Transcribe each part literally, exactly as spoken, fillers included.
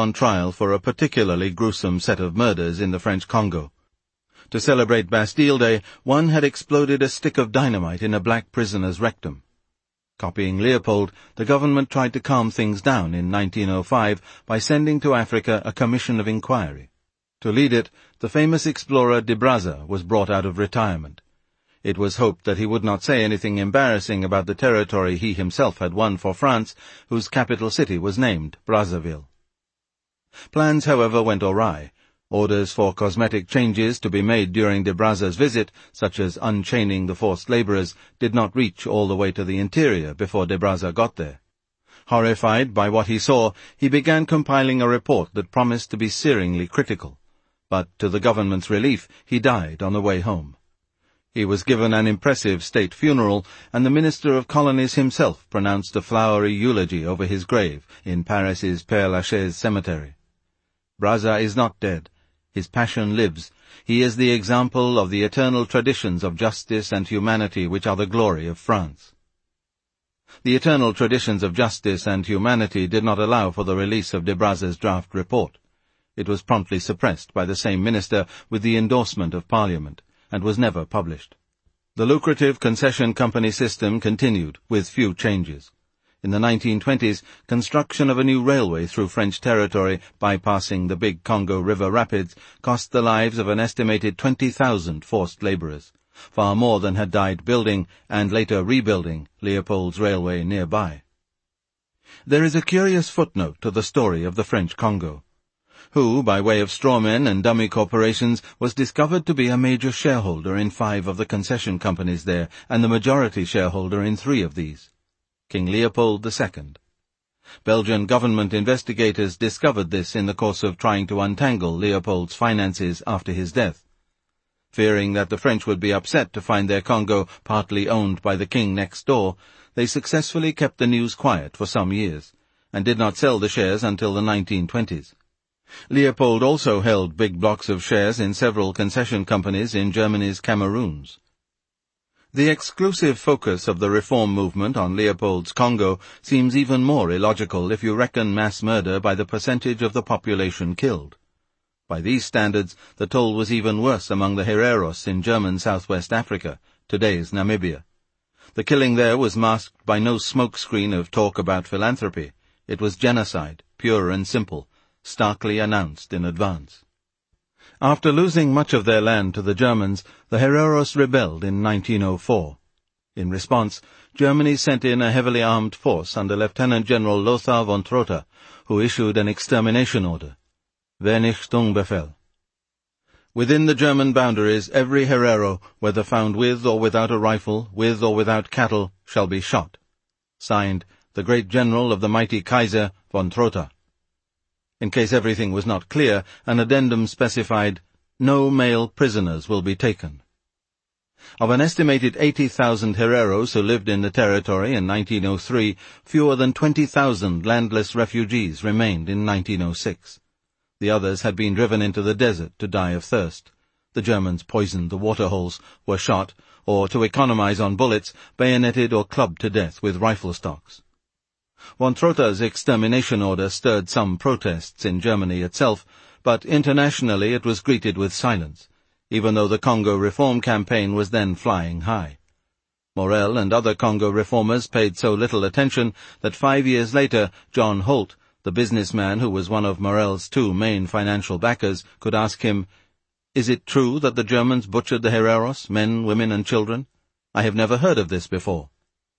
on trial for a particularly gruesome set of murders in the French Congo. To celebrate Bastille Day, one had exploded a stick of dynamite in a black prisoner's rectum. Copying Leopold, the government tried to calm things down in nineteen oh five by sending to Africa a commission of inquiry. To lead it, the famous explorer de Brazza was brought out of retirement. It was hoped that he would not say anything embarrassing about the territory he himself had won for France, whose capital city was named Brazzaville. Plans, however, went awry. Orders for cosmetic changes to be made during de Brazza's visit, such as unchaining the forced labourers, did not reach all the way to the interior before de Brazza got there. Horrified by what he saw, he began compiling a report that promised to be searingly critical. But, to the government's relief, he died on the way home. He was given an impressive state funeral, and the Minister of Colonies himself pronounced a flowery eulogy over his grave in Paris's Père-Lachaise cemetery. Brazza is not dead. His passion lives. He is the example of the eternal traditions of justice and humanity which are the glory of France. The eternal traditions of justice and humanity did not allow for the release of de Brazza's draft report. It was promptly suppressed by the same minister with the endorsement of Parliament, and was never published. The lucrative concession company system continued, with few changes. In the nineteen twenties, construction of a new railway through French territory, bypassing the big Congo River rapids, cost the lives of an estimated twenty thousand forced labourers, far more than had died building, and later rebuilding, Leopold's railway nearby. There is a curious footnote to the story of the French Congo. Who, by way of strawmen and dummy corporations, was discovered to be a major shareholder in five of the concession companies there, and the majority shareholder in three of these. King Leopold the Second. Belgian government investigators discovered this in the course of trying to untangle Leopold's finances after his death. Fearing that the French would be upset to find their Congo partly owned by the king next door, they successfully kept the news quiet for some years, and did not sell the shares until the nineteen twenties. Leopold also held big blocks of shares in several concession companies in Germany's Cameroons. The exclusive focus of the reform movement on Leopold's Congo seems even more illogical if you reckon mass murder by the percentage of the population killed. By these standards, the toll was even worse among the Hereros in German southwest Africa, today's Namibia. The killing there was masked by no smokescreen of talk about philanthropy. It was genocide, pure and simple, starkly announced in advance. After losing much of their land to the Germans, the Hereros rebelled in nineteen oh four. In response, Germany sent in a heavily armed force under Lieutenant General Lothar von Trotha, who issued an extermination order, Vernichtungsbefehl. Within the German boundaries, every Herero, whether found with or without a rifle, with or without cattle, shall be shot. Signed, the great general of the mighty Kaiser, von Trotha. In case everything was not clear, an addendum specified, no male prisoners will be taken. Of an estimated eighty thousand Hereros who lived in the territory in nineteen oh three, fewer than twenty thousand landless refugees remained in nineteen oh six. The others had been driven into the desert to die of thirst. The Germans poisoned the waterholes, were shot, or, to economize on bullets, bayoneted or clubbed to death with rifle stocks. Von Trotha's extermination order stirred some protests in Germany itself, but internationally it was greeted with silence, even though the Congo reform campaign was then flying high. Morel and other Congo reformers paid so little attention that five years later John Holt, the businessman who was one of Morel's two main financial backers, could ask him, "Is it true that the Germans butchered the Hereros, men, women and children? I have never heard of this before."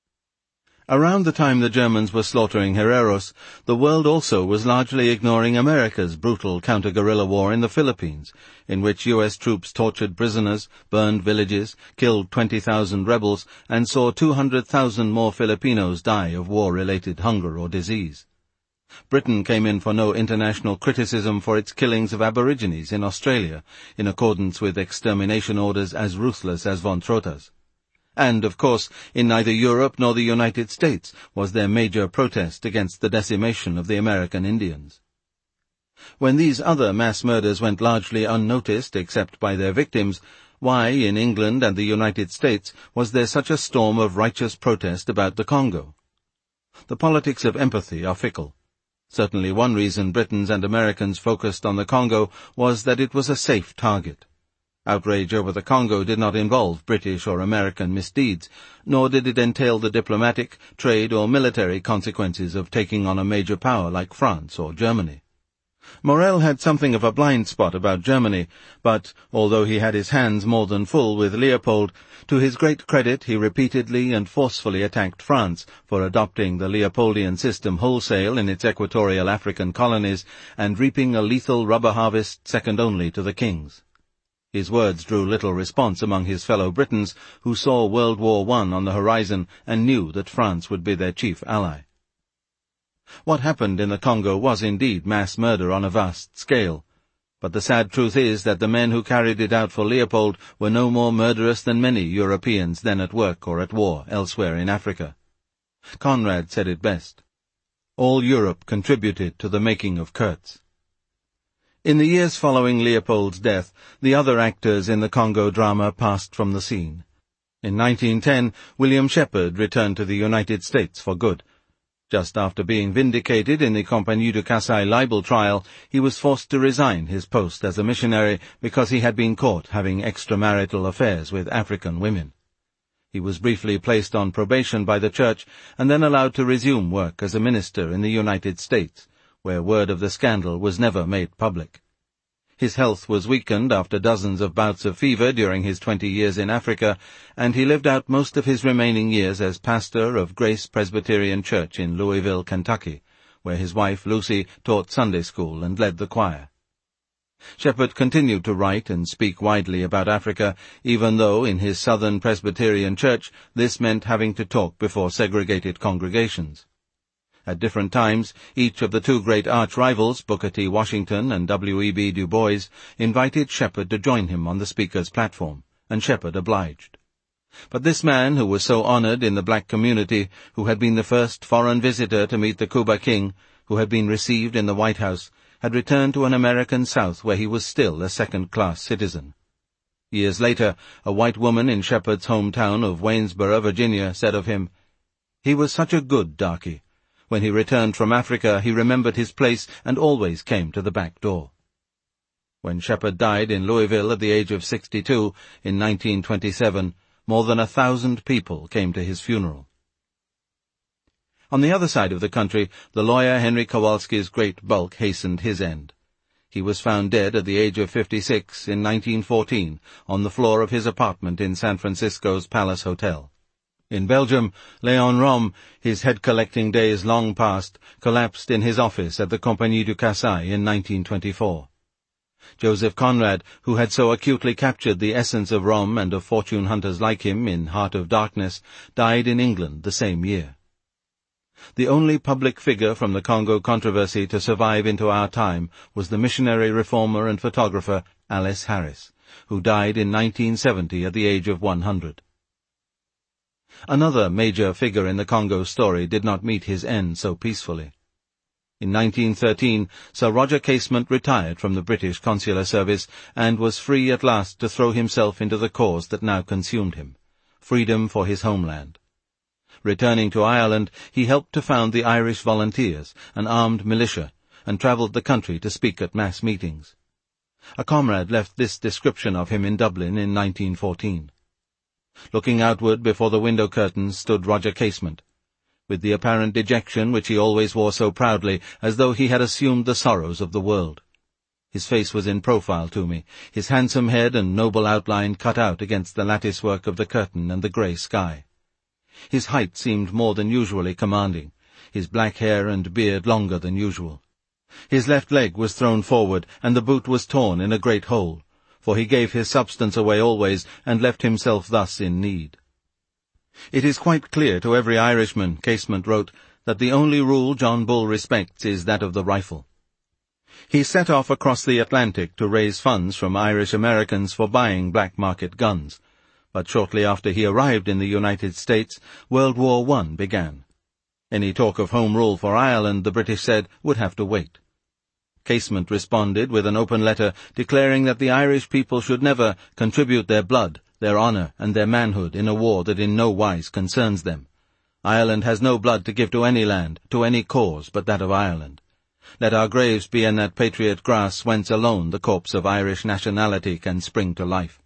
Around the time the Germans were slaughtering Hereros, the world also was largely ignoring America's brutal counter-guerrilla war in the Philippines, in which U S troops tortured prisoners, burned villages, killed twenty thousand rebels, and saw two hundred thousand more Filipinos die of war-related hunger or disease. Britain came in for no international criticism for its killings of Aborigines in Australia, in accordance with extermination orders as ruthless as von Trotha's. And, of course, in neither Europe nor the United States was there major protest against the decimation of the American Indians. When these other mass murders went largely unnoticed except by their victims, why, in England and the United States, was there such a storm of righteous protest about the Congo? The politics of empathy are fickle. Certainly one reason Britons and Americans focused on the Congo was that it was a safe target. Outrage over the Congo did not involve British or American misdeeds, nor did it entail the diplomatic, trade or military consequences of taking on a major power like France or Germany. Morel had something of a blind spot about Germany, but, although he had his hands more than full with Leopold, to his great credit he repeatedly and forcefully attacked France for adopting the Leopoldian system wholesale in its equatorial African colonies and reaping a lethal rubber harvest second only to the king's. His words drew little response among his fellow Britons, who saw World War One on the horizon and knew that France would be their chief ally. What happened in the Congo was indeed mass murder on a vast scale, but the sad truth is that the men who carried it out for Leopold were no more murderous than many Europeans then at work or at war elsewhere in Africa. Conrad said it best. All Europe contributed to the making of Kurtz. In the years following Leopold's death, the other actors in the Congo drama passed from the scene. In nineteen ten, William Shepherd returned to the United States for good. Just after being vindicated in the Compagnie de Kassai libel trial, he was forced to resign his post as a missionary because he had been caught having extramarital affairs with African women. He was briefly placed on probation by the church and then allowed to resume work as a minister in the United States, where word of the scandal was never made public. His health was weakened after dozens of bouts of fever during his twenty years in Africa, and he lived out most of his remaining years as pastor of Grace Presbyterian Church in Louisville, Kentucky, where his wife Lucy taught Sunday school and led the choir. Shepherd continued to write and speak widely about Africa, even though in his Southern Presbyterian Church this meant having to talk before segregated congregations. At different times, each of the two great arch-rivals, Booker T. Washington and W E B Du Bois, invited Shepherd to join him on the speaker's platform, and Shepherd obliged. But this man, who was so honored in the black community, who had been the first foreign visitor to meet the Cuba King, who had been received in the White House, had returned to an American South where he was still a second-class citizen. Years later, a white woman in Shepherd's hometown of Waynesboro, Virginia, said of him, "He was such a good darky. When he returned from Africa, he remembered his place and always came to the back door." When Shepherd died in Louisville at the age of sixty-two in nineteen twenty-seven, more than a thousand people came to his funeral. On the other side of the country, the lawyer Henry Kowalski's great bulk hastened his end. He was found dead at the age of fifty-six in nineteen fourteen on the floor of his apartment in San Francisco's Palace Hotel. In Belgium, Léon Rom, his head-collecting days long past, collapsed in his office at the Compagnie du Kassai in nineteen twenty-four. Joseph Conrad, who had so acutely captured the essence of Rom and of fortune hunters like him in Heart of Darkness, died in England the same year. The only public figure from the Congo controversy to survive into our time was the missionary reformer and photographer Alice Harris, who died in nineteen seventy at the age of one hundred. Another major figure in the Congo story did not meet his end so peacefully. In nineteen thirteen, Sir Roger Casement retired from the British consular service and was free at last to throw himself into the cause that now consumed him, freedom for his homeland. Returning to Ireland, he helped to found the Irish Volunteers, an armed militia, and travelled the country to speak at mass meetings. A comrade left this description of him in Dublin in nineteen fourteen. Looking outward before the window curtains stood Roger Casement, with the apparent dejection which he always wore so proudly, as though he had assumed the sorrows of the world. His face was in profile to me, his handsome head and noble outline cut out against the lattice-work of the curtain and the grey sky. His height seemed more than usually commanding, his black hair and beard longer than usual. His left leg was thrown forward, and the boot was torn in a great hole, for he gave his substance away always, and left himself thus in need. It is quite clear to every Irishman, Casement wrote, that the only rule John Bull respects is that of the rifle. He set off across the Atlantic to raise funds from Irish Americans for buying black market guns, but shortly after he arrived in the United States, World War One began. Any talk of home rule for Ireland, the British said, would have to wait. Casement responded with an open letter declaring that the Irish people should never contribute their blood, their honour, and their manhood in a war that in no wise concerns them. Ireland has no blood to give to any land, to any cause, but that of Ireland. Let our graves be in that patriot grass whence alone the corpse of Irish nationality can spring to life.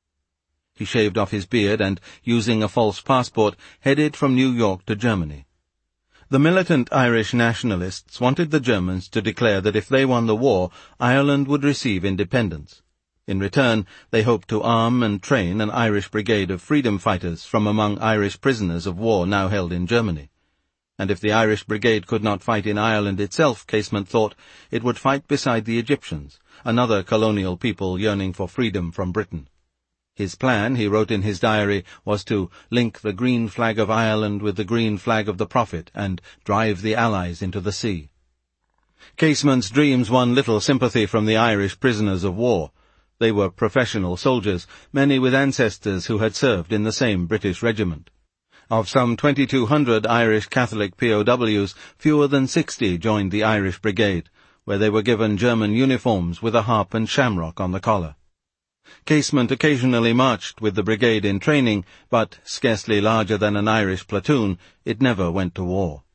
He shaved off his beard and, using a false passport, headed from New York to Germany. The militant Irish nationalists wanted the Germans to declare that if they won the war, Ireland would receive independence. In return, they hoped to arm and train an Irish brigade of freedom fighters from among Irish prisoners of war now held in Germany. And if the Irish brigade could not fight in Ireland itself, Casement thought, it would fight beside the Egyptians, another colonial people yearning for freedom from Britain. His plan, he wrote in his diary, was to link the green flag of Ireland with the green flag of the Prophet and drive the Allies into the sea. Casement's dreams won little sympathy from the Irish prisoners of war. They were professional soldiers, many with ancestors who had served in the same British regiment. Of some twenty-two hundred Irish Catholic P O Ws, fewer than sixty joined the Irish Brigade, where they were given German uniforms with a harp and shamrock on the collar. Casement occasionally marched with the brigade in training, but, scarcely larger than an Irish platoon, it never went to war.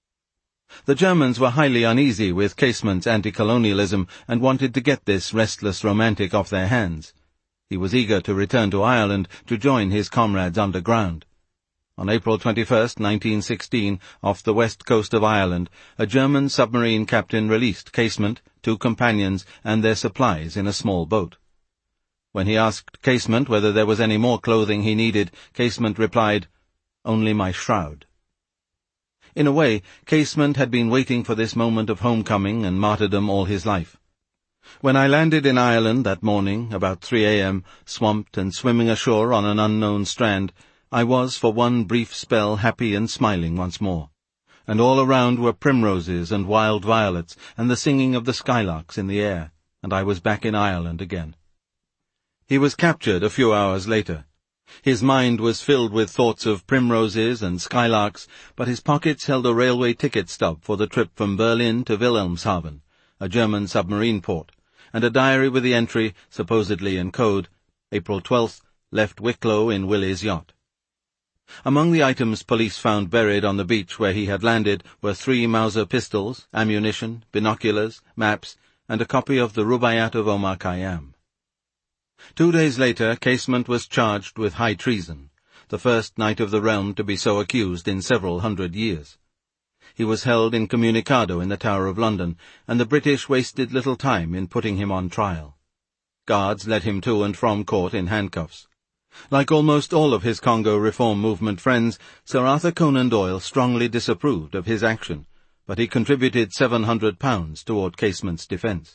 The Germans were highly uneasy with Casement's anti-colonialism and wanted to get this restless romantic off their hands. He was eager to return to Ireland to join his comrades underground. On April twenty-first, nineteen sixteen, off the west coast of Ireland, a German submarine captain released Casement, two companions, and their supplies in a small boat. When he asked Casement whether there was any more clothing he needed, Casement replied, "Only my shroud." In a way, Casement had been waiting for this moment of homecoming and martyrdom all his life. When I landed in Ireland that morning, about three a m, swamped and swimming ashore on an unknown strand, I was for one brief spell happy and smiling once more. And all around were primroses and wild violets and the singing of the skylarks in the air, and I was back in Ireland again. He was captured a few hours later. His mind was filled with thoughts of primroses and skylarks, but his pockets held a railway ticket stub for the trip from Berlin to Wilhelmshaven, a German submarine port, and a diary with the entry, supposedly in code, April twelfth, left Wicklow in Willie's yacht. Among the items police found buried on the beach where he had landed were three Mauser pistols, ammunition, binoculars, maps, and a copy of the Rubaiyat of Omar Khayyam. Two days later, Casement was charged with high treason, the first knight of the realm to be so accused in several hundred years. He was held incommunicado in the Tower of London, and the British wasted little time in putting him on trial. Guards led him to and from court in handcuffs. Like almost all of his Congo Reform Movement friends, Sir Arthur Conan Doyle strongly disapproved of his action, but he contributed seven hundred pounds toward Casement's defence.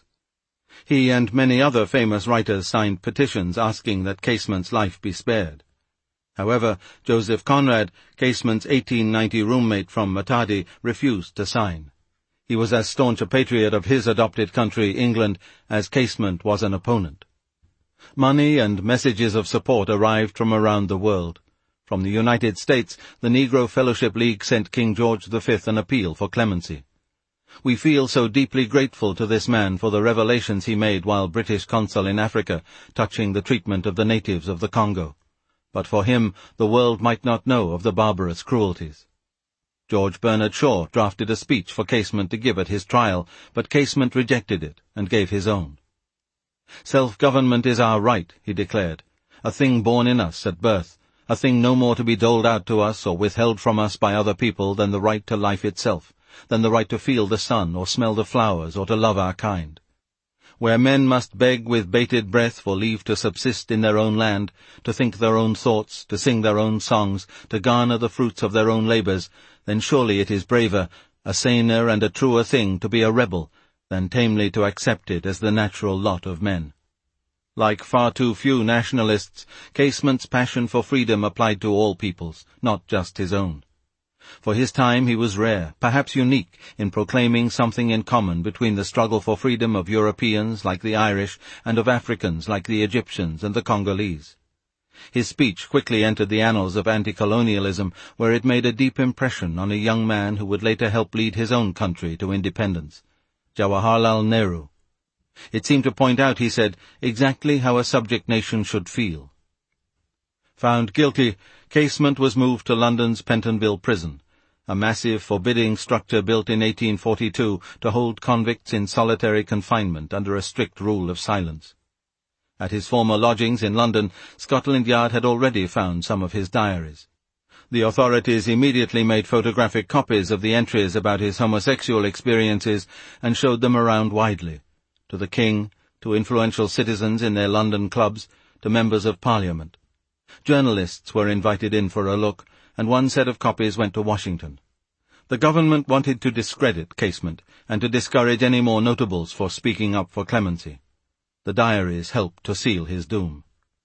He and many other famous writers signed petitions asking that Casement's life be spared. However, Joseph Conrad, Casement's eighteen ninety roommate from Matadi, refused to sign. He was as staunch a patriot of his adopted country, England, as Casement was an opponent. Money and messages of support arrived from around the world. From the United States, the Negro Fellowship League sent King George the Fifth an appeal for clemency. We feel so deeply grateful to this man for the revelations he made while British consul in Africa, touching the treatment of the natives of the Congo. But for him, the world might not know of the barbarous cruelties. George Bernard Shaw drafted a speech for Casement to give at his trial, but Casement rejected it and gave his own. Self-government is our right, he declared, a thing born in us at birth, a thing no more to be doled out to us or withheld from us by other people than the right to life itself, than the right to feel the sun or smell the flowers or to love our kind. Where men must beg with bated breath for leave to subsist in their own land, to think their own thoughts, to sing their own songs, to garner the fruits of their own labours, then surely it is braver, a saner and a truer thing to be a rebel, than tamely to accept it as the natural lot of men. Like far too few nationalists, Casement's passion for freedom applied to all peoples, not just his own. For his time he was rare, perhaps unique, in proclaiming something in common between the struggle for freedom of Europeans like the Irish and of Africans like the Egyptians and the Congolese. His speech quickly entered the annals of anti-colonialism, where it made a deep impression on a young man who would later help lead his own country to independence, Jawaharlal Nehru. It seemed to point out, he said, exactly how a subject nation should feel. Found guilty, Casement was moved to London's Pentonville prison, a massive, forbidding structure built in eighteen forty-two to hold convicts in solitary confinement under a strict rule of silence. At his former lodgings in London, Scotland Yard had already found some of his diaries. The authorities immediately made photographic copies of the entries about his homosexual experiences and showed them around widely, to the King, to influential citizens in their London clubs, to members of Parliament. Journalists were invited in for a look, and one set of copies went to Washington. The government wanted to discredit Casement and to discourage any more notables for speaking up for clemency. The diaries helped to seal his doom.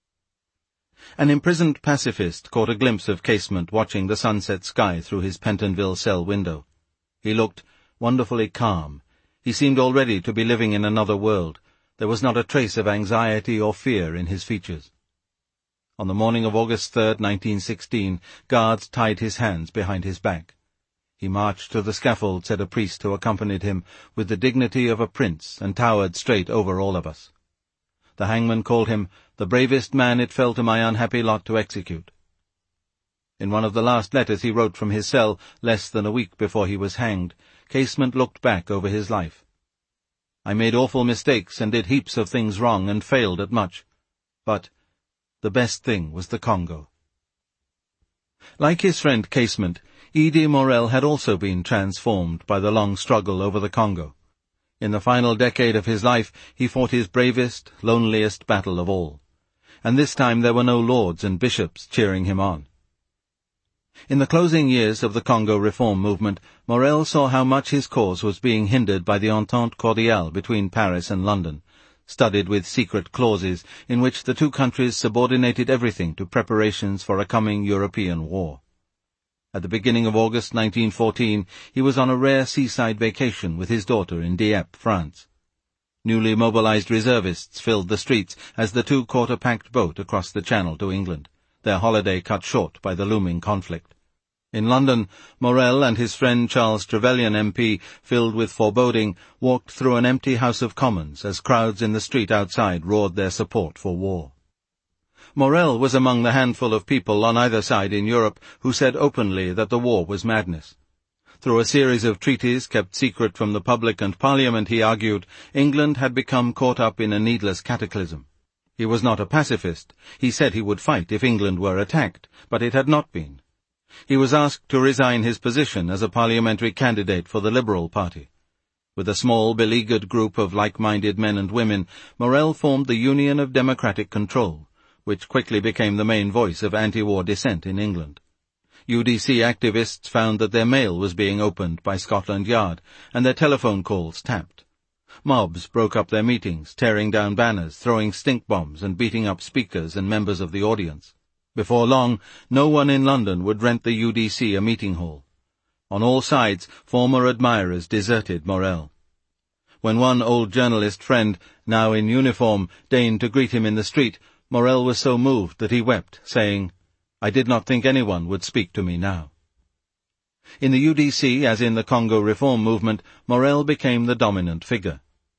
An imprisoned pacifist caught a glimpse of Casement watching the sunset sky through his Pentonville cell window. He looked wonderfully calm. He seemed already to be living in another world. There was not a trace of anxiety or fear in his features. On the morning of August third, nineteen sixteen, guards tied his hands behind his back. He marched to the scaffold, said a priest who accompanied him, with the dignity of a prince, and towered straight over all of us. The hangman called him the bravest man it fell to my unhappy lot to execute. In one of the last letters he wrote from his cell, less than a week before he was hanged, Casement looked back over his life. I made awful mistakes and did heaps of things wrong and failed at much. But the best thing was the Congo. Like his friend Casement, Edie Morel had also been transformed by the long struggle over the Congo. In the final decade of his life, he fought his bravest, loneliest battle of all. And this time there were no lords and bishops cheering him on. In the closing years of the Congo reform movement, Morel saw how much his cause was being hindered by the Entente Cordiale between Paris and London, studded with secret clauses in which the two countries subordinated everything to preparations for a coming European war. At the beginning of August nineteen fourteen, he was on a rare seaside vacation with his daughter in Dieppe, France. Newly mobilized reservists filled the streets as the two caught a packed boat across the Channel to England, their holiday cut short by the looming conflict. In London, Morel and his friend Charles Trevelyan M P, filled with foreboding, walked through an empty House of Commons as crowds in the street outside roared their support for war. Morel was among the handful of people on either side in Europe who said openly that the war was madness. Through a series of treaties kept secret from the public and Parliament, he argued, England had become caught up in a needless cataclysm. He was not a pacifist. He said he would fight if England were attacked, but it had not been. He was asked to resign his position as a parliamentary candidate for the Liberal Party. With a small, beleaguered group of like-minded men and women, Morel formed the Union of Democratic Control, which quickly became the main voice of anti-war dissent in England. U D C activists found that their mail was being opened by Scotland Yard, and their telephone calls tapped. Mobs broke up their meetings, tearing down banners, throwing stink bombs, and beating up speakers and members of the audience. Before long, no one in London would rent the U D C a meeting hall. On all sides, former admirers deserted Morel. When one old journalist friend, now in uniform, deigned to greet him in the street, Morel was so moved that he wept, saying, I did not think anyone would speak to me now. In the U D C, as in the Congo reform movement, Morel became the dominant figure.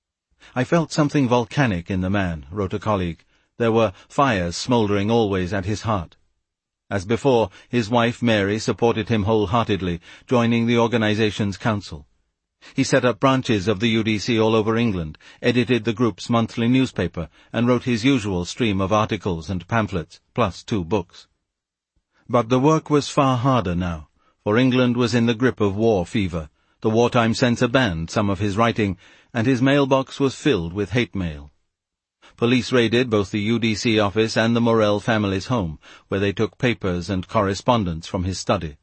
I felt something volcanic in the man, wrote a colleague. There were fires smouldering always at his heart. As before, his wife Mary supported him wholeheartedly, joining the organization's council. He set up branches of the U D C all over England, edited the group's monthly newspaper, and wrote his usual stream of articles and pamphlets, plus two books. But the work was far harder now, for England was in the grip of war fever. The wartime censor banned some of his writing, and his mailbox was filled with hate mail. Police raided both the U D C office and the Morel family's home, where they took papers and correspondence from his study.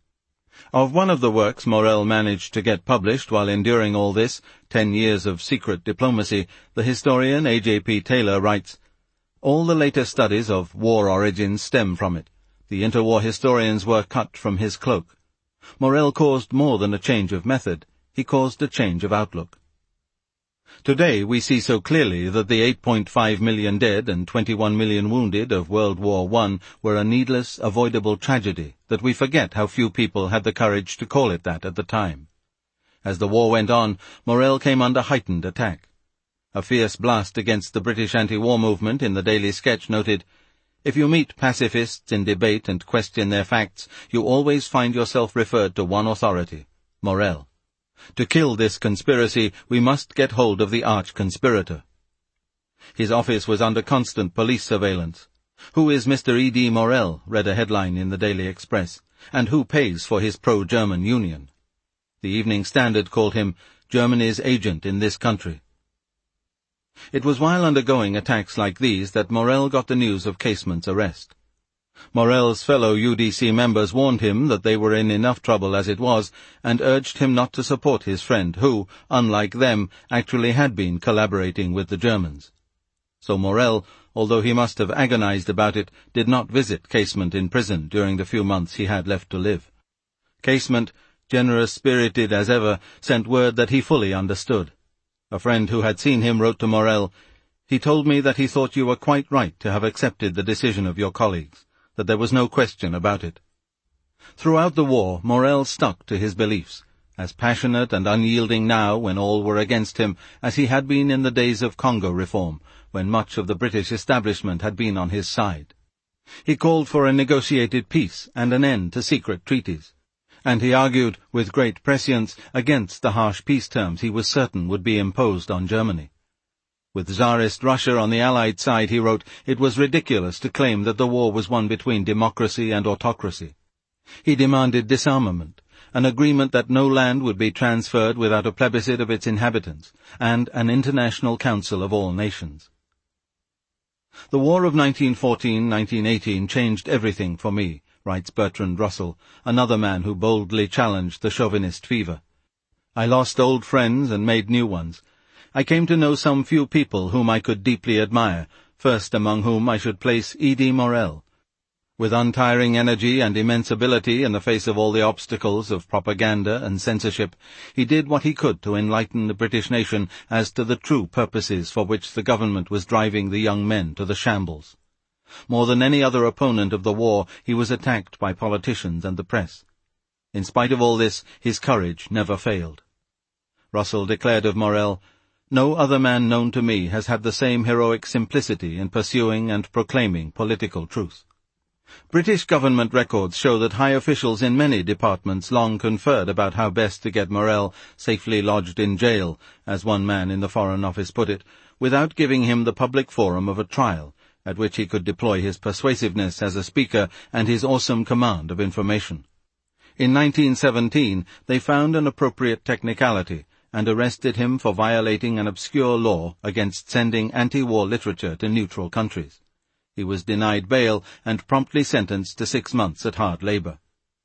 Of one of the works Morel managed to get published while enduring all this, ten years of secret diplomacy, the historian A J P Taylor writes, all the later studies of war origins stem from it. The interwar historians were cut from his cloak. Morel caused more than a change of method. He caused a change of outlook. Today we see so clearly that the eight point five million dead and twenty-one million wounded of World War One were a needless, avoidable tragedy that we forget how few people had the courage to call it that at the time. As the war went on, Morel came under heightened attack. A fierce blast against the British anti-war movement in the Daily Sketch noted, If you meet pacifists in debate and question their facts, you always find yourself referred to one authority, Morel. To kill this conspiracy, we must get hold of the arch-conspirator. His office was under constant police surveillance. Who is Mister E D Morel? Read a headline in the Daily Express. And who pays for his pro-German union? The Evening Standard called him Germany's agent in this country. It was while undergoing attacks like these that Morel got the news of Casement's arrest. Morel's fellow U D C members warned him that they were in enough trouble as it was, and urged him not to support his friend, who, unlike them, actually had been collaborating with the Germans. So Morel, although he must have agonized about it, did not visit Casement in prison during the few months he had left to live. Casement, generous-spirited as ever, sent word that he fully understood. A friend who had seen him wrote to Morel, "He told me that he thought you were quite right to have accepted the decision of your colleagues, that there was no question about it." Throughout the war, Morel stuck to his beliefs, as passionate and unyielding now when all were against him as he had been in the days of Congo reform, when much of the British establishment had been on his side. He called for a negotiated peace and an end to secret treaties, and he argued with great prescience against the harsh peace terms he was certain would be imposed on Germany. With Tsarist Russia on the Allied side, he wrote, it was ridiculous to claim that the war was one between democracy and autocracy. He demanded disarmament, an agreement that no land would be transferred without a plebiscite of its inhabitants, and an international council of all nations. The war of nineteen fourteen to nineteen eighteen changed everything for me, writes Bertrand Russell, another man who boldly challenged the chauvinist fever. I lost old friends and made new ones. I came to know some few people whom I could deeply admire, first among whom I should place E D Morel. With untiring energy and immense ability in the face of all the obstacles of propaganda and censorship, he did what he could to enlighten the British nation as to the true purposes for which the government was driving the young men to the shambles. More than any other opponent of the war, he was attacked by politicians and the press. In spite of all this, his courage never failed. Russell declared of Morel, "No other man known to me has had the same heroic simplicity in pursuing and proclaiming political truth." British government records show that high officials in many departments long conferred about how best to get Morel safely lodged in jail, as one man in the Foreign Office put it, without giving him the public forum of a trial, at which he could deploy his persuasiveness as a speaker and his awesome command of information. In nineteen seventeen, they found an appropriate technicality, and arrested him for violating an obscure law against sending anti-war literature to neutral countries. He was denied bail and promptly sentenced to six months at hard labor.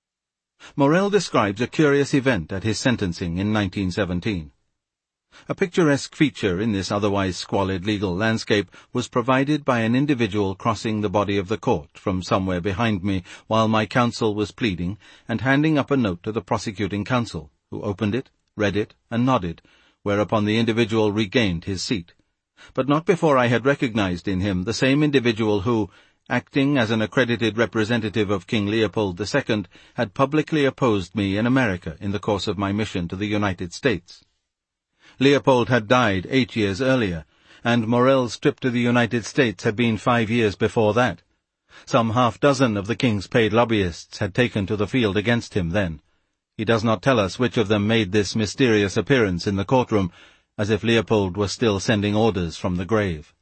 Morel describes a curious event at his sentencing in nineteen seventeen. A picturesque feature in this otherwise squalid legal landscape was provided by an individual crossing the body of the court from somewhere behind me while my counsel was pleading and handing up a note to the prosecuting counsel, who opened it, read it, and nodded, whereupon the individual regained his seat. But not before I had recognized in him the same individual who, acting as an accredited representative of King Leopold the Second, had publicly opposed me in America in the course of my mission to the United States. Leopold had died eight years earlier, and Morel's trip to the United States had been five years before that. Some half-dozen of the king's paid lobbyists had taken to the field against him then. He does not tell us which of them made this mysterious appearance in the courtroom, as if Leopold were still sending orders from the grave.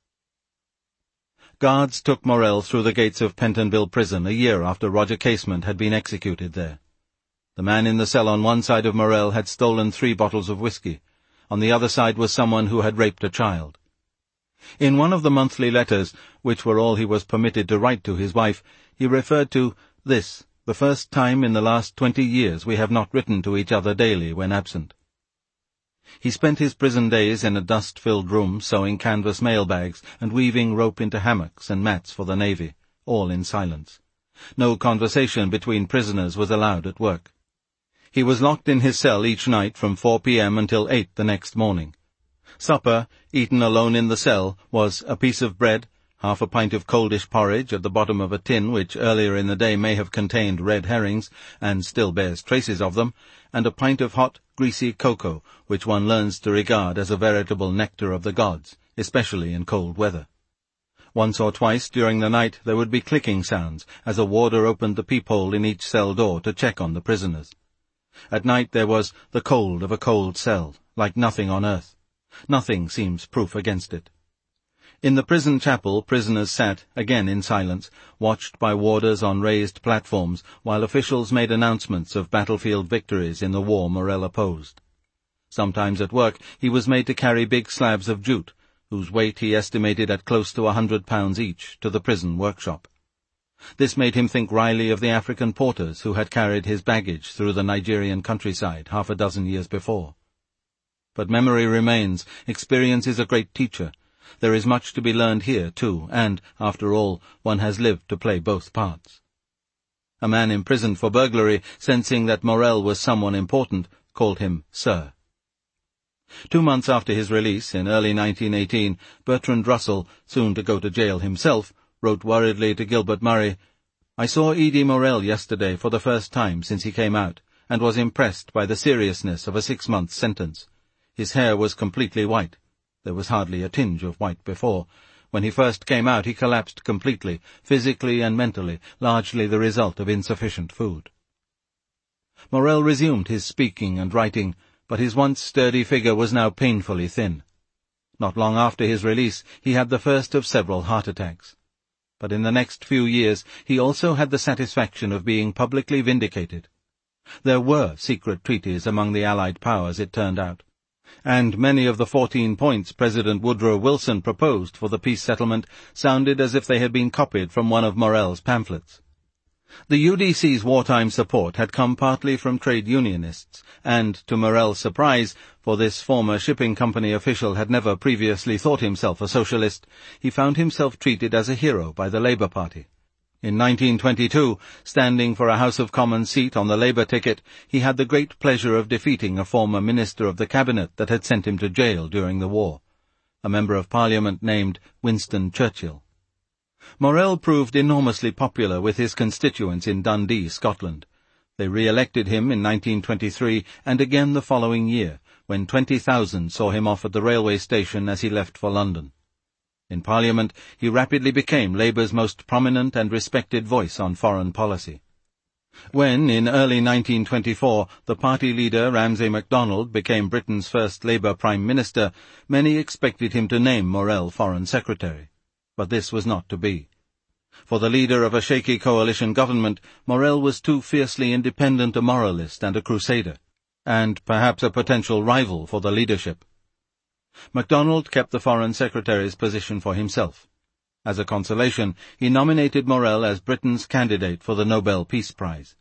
Guards took Morel through the gates of Pentonville prison a year after Roger Casement had been executed there. The man in the cell on one side of Morel had stolen three bottles of whiskey. On the other side was someone who had raped a child. In one of the monthly letters, which were all he was permitted to write to his wife, he referred to this, the first time in the last twenty years we have not written to each other daily when absent. He spent his prison days in a dust-filled room sewing canvas mailbags and weaving rope into hammocks and mats for the Navy, all in silence. No conversation between prisoners was allowed at work. He was locked in his cell each night from four p.m. until eight the next morning. Supper, eaten alone in the cell, was a piece of bread, half a pint of coldish porridge at the bottom of a tin which earlier in the day may have contained red herrings, and still bears traces of them, and a pint of hot, greasy cocoa, which one learns to regard as a veritable nectar of the gods, especially in cold weather. Once or twice during the night there would be clicking sounds as a warder opened the peephole in each cell door to check on the prisoners. At night there was the cold of a cold cell, like nothing on earth. Nothing seems proof against it. In the prison chapel prisoners sat, again in silence, watched by warders on raised platforms, while officials made announcements of battlefield victories in the war Morel opposed. Sometimes at work he was made to carry big slabs of jute, whose weight he estimated at close to a hundred pounds each, to the prison workshop. This made him think wryly of the African porters who had carried his baggage through the Nigerian countryside half a dozen years before. But memory remains. Experience is a great teacher. There is much to be learned here, too, and, after all, one has lived to play both parts. A man imprisoned for burglary, sensing that Morel was someone important, called him Sir. Two months after his release, in early nineteen eighteen, Bertrand Russell, soon to go to jail himself, wrote worriedly to Gilbert Murray, "I saw Edie Morel yesterday for the first time since he came out, and was impressed by the seriousness of a six-month sentence. His hair was completely white. There was hardly a tinge of white before. When he first came out he collapsed completely, physically and mentally, largely the result of insufficient food." Morel resumed his speaking and writing, but his once sturdy figure was now painfully thin. Not long after his release he had the first of several heart attacks. But in the next few years he also had the satisfaction of being publicly vindicated. There were secret treaties among the Allied powers, it turned out, and many of the fourteen points President Woodrow Wilson proposed for the peace settlement sounded as if they had been copied from one of Morel's pamphlets. The U D C's wartime support had come partly from trade unionists, and, to Morel's surprise, for this former shipping company official had never previously thought himself a socialist, he found himself treated as a hero by the Labour Party. In nineteen twenty-two, standing for a House of Commons seat on the Labour ticket, he had the great pleasure of defeating a former minister of the cabinet that had sent him to jail during the war, a member of Parliament named Winston Churchill. Morel proved enormously popular with his constituents in Dundee, Scotland. They re-elected him in nineteen twenty-three and again the following year, when twenty thousand saw him off at the railway station as he left for London. In Parliament, he rapidly became Labour's most prominent and respected voice on foreign policy. When, in early nineteen twenty-four, the party leader Ramsay MacDonald became Britain's first Labour Prime Minister, many expected him to name Morel Foreign Secretary. But this was not to be. For the leader of a shaky coalition government, Morel was too fiercely independent a moralist and a crusader, and perhaps a potential rival for the leadership. MacDonald kept the Foreign Secretary's position for himself. As a consolation, he nominated Morel as Britain's candidate for the Nobel Peace Prize.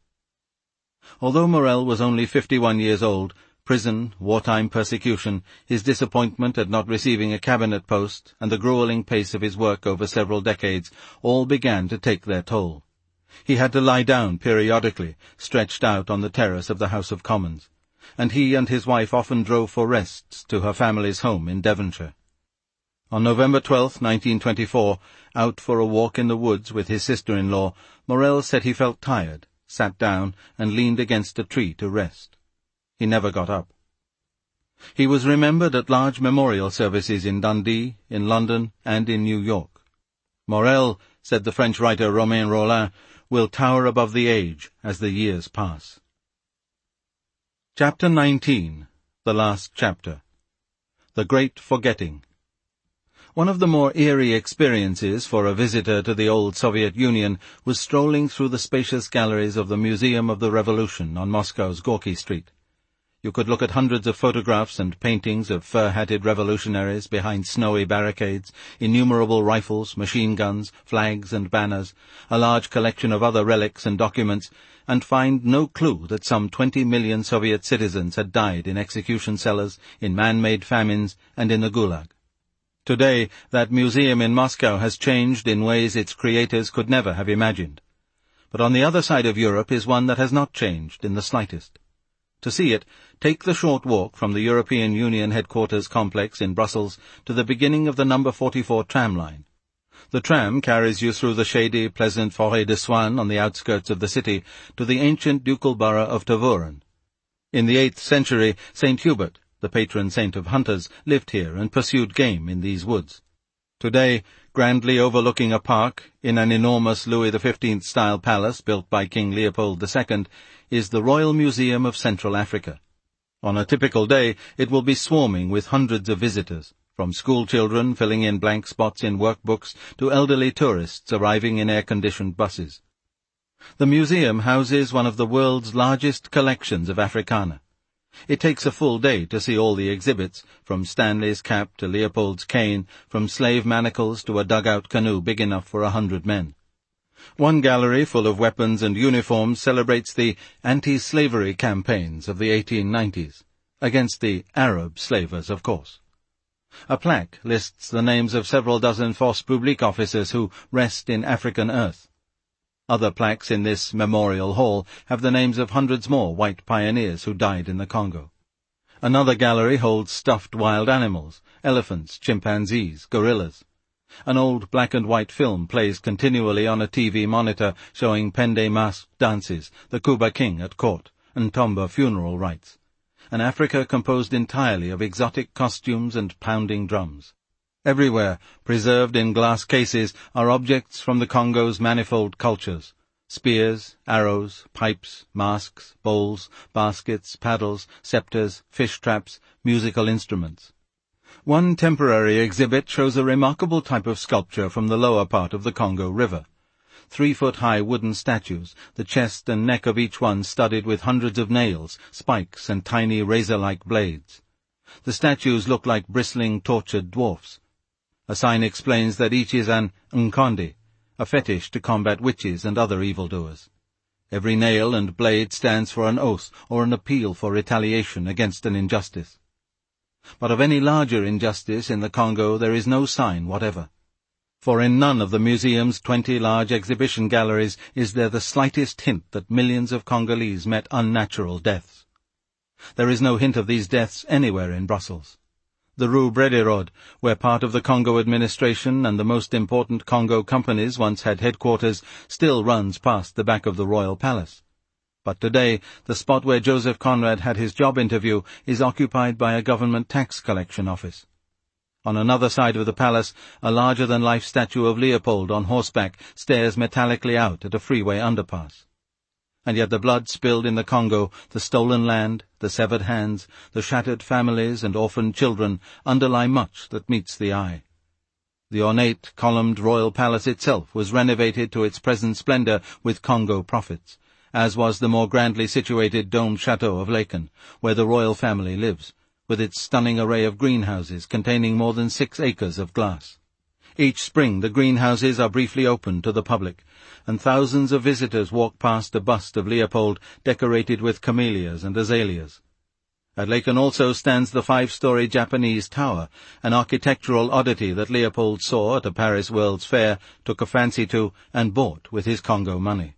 Although Morel was only fifty-one years old, prison, wartime persecution, his disappointment at not receiving a cabinet post, and the grueling pace of his work over several decades all began to take their toll. He had to lie down periodically, stretched out on the terrace of the House of Commons, and he and his wife often drove for rests to her family's home in Devonshire. On November twelfth, nineteen twenty-four, out for a walk in the woods with his sister-in-law, Morel said he felt tired, sat down, and leaned against a tree to rest. He never got up. He was remembered at large memorial services in Dundee, in London, and in New York. Morel, said the French writer Romain Rolland, will tower above the age as the years pass. Chapter nineteen, the last chapter. The Great Forgetting. One of the more eerie experiences for a visitor to the old Soviet Union was strolling through the spacious galleries of the Museum of the Revolution on Moscow's Gorky Street. You could look at hundreds of photographs and paintings of fur-hatted revolutionaries behind snowy barricades, innumerable rifles, machine guns, flags and banners, a large collection of other relics and documents, and find no clue that some twenty million Soviet citizens had died in execution cellars, in man-made famines, and in the Gulag. Today, that museum in Moscow has changed in ways its creators could never have imagined. But on the other side of Europe is one that has not changed in the slightest. To see it, take the short walk from the European Union headquarters complex in Brussels to the beginning of the number forty-four tram line. The tram carries you through the shady, pleasant Forêt de Soignes on the outskirts of the city to the ancient ducal borough of Tervuren. In the eighth century, Saint Hubert, the patron saint of hunters, lived here and pursued game in these woods. Today, grandly overlooking a park in an enormous Louis the fifteenth-style palace built by King Leopold the Second, is the Royal Museum of Central Africa. On a typical day, it will be swarming with hundreds of visitors, from school children filling in blank spots in workbooks to elderly tourists arriving in air-conditioned buses. The museum houses one of the world's largest collections of Africana. It takes a full day to see all the exhibits, from Stanley's cap to Leopold's cane, from slave manacles to a dugout canoe big enough for a hundred men. One gallery full of weapons and uniforms celebrates the anti-slavery campaigns of the eighteen nineties, against the Arab slavers, of course. A plaque lists the names of several dozen Force Publique officers who rest in African earth. Other plaques in this memorial hall have the names of hundreds more white pioneers who died in the Congo. Another gallery holds stuffed wild animals, elephants, chimpanzees, gorillas. An old black-and-white film plays continually on a T V monitor showing Pende masked dances, the Kuba King at court, and Tomba funeral rites. An Africa composed entirely of exotic costumes and pounding drums. Everywhere, preserved in glass cases, are objects from the Congo's manifold cultures: spears, arrows, pipes, masks, bowls, baskets, paddles, scepters, fish traps, musical instruments. One temporary exhibit shows a remarkable type of sculpture from the lower part of the Congo River. Three-foot-high wooden statues, the chest and neck of each one studded with hundreds of nails, spikes, and tiny razor-like blades. The statues look like bristling, tortured dwarfs. A sign explains that each is an Nkondi, a fetish to combat witches and other evildoers. Every nail and blade stands for an oath or an appeal for retaliation against an injustice. But of any larger injustice in the Congo there is no sign whatever. For in none of the museum's twenty large exhibition galleries is there the slightest hint that millions of Congolese met unnatural deaths. There is no hint of these deaths anywhere in Brussels. The Rue Brederode, where part of the Congo administration and the most important Congo companies once had headquarters, still runs past the back of the royal palace. But today, the spot where Joseph Conrad had his job interview is occupied by a government tax collection office. On another side of the palace, a larger-than-life statue of Leopold on horseback stares metallically out at a freeway underpass. And yet the blood spilled in the Congo, the stolen land, the severed hands, the shattered families and orphaned children underlie much that meets the eye. The ornate, columned royal palace itself was renovated to its present splendor with Congo profits, as was the more grandly situated domed chateau of Laeken, where the royal family lives, with its stunning array of greenhouses containing more than six acres of glass. Each spring the greenhouses are briefly opened to the public, and thousands of visitors walk past a bust of Leopold decorated with camellias and azaleas. At Laeken also stands the five-story Japanese tower, an architectural oddity that Leopold saw at a Paris World's Fair, took a fancy to, and bought with his Congo money.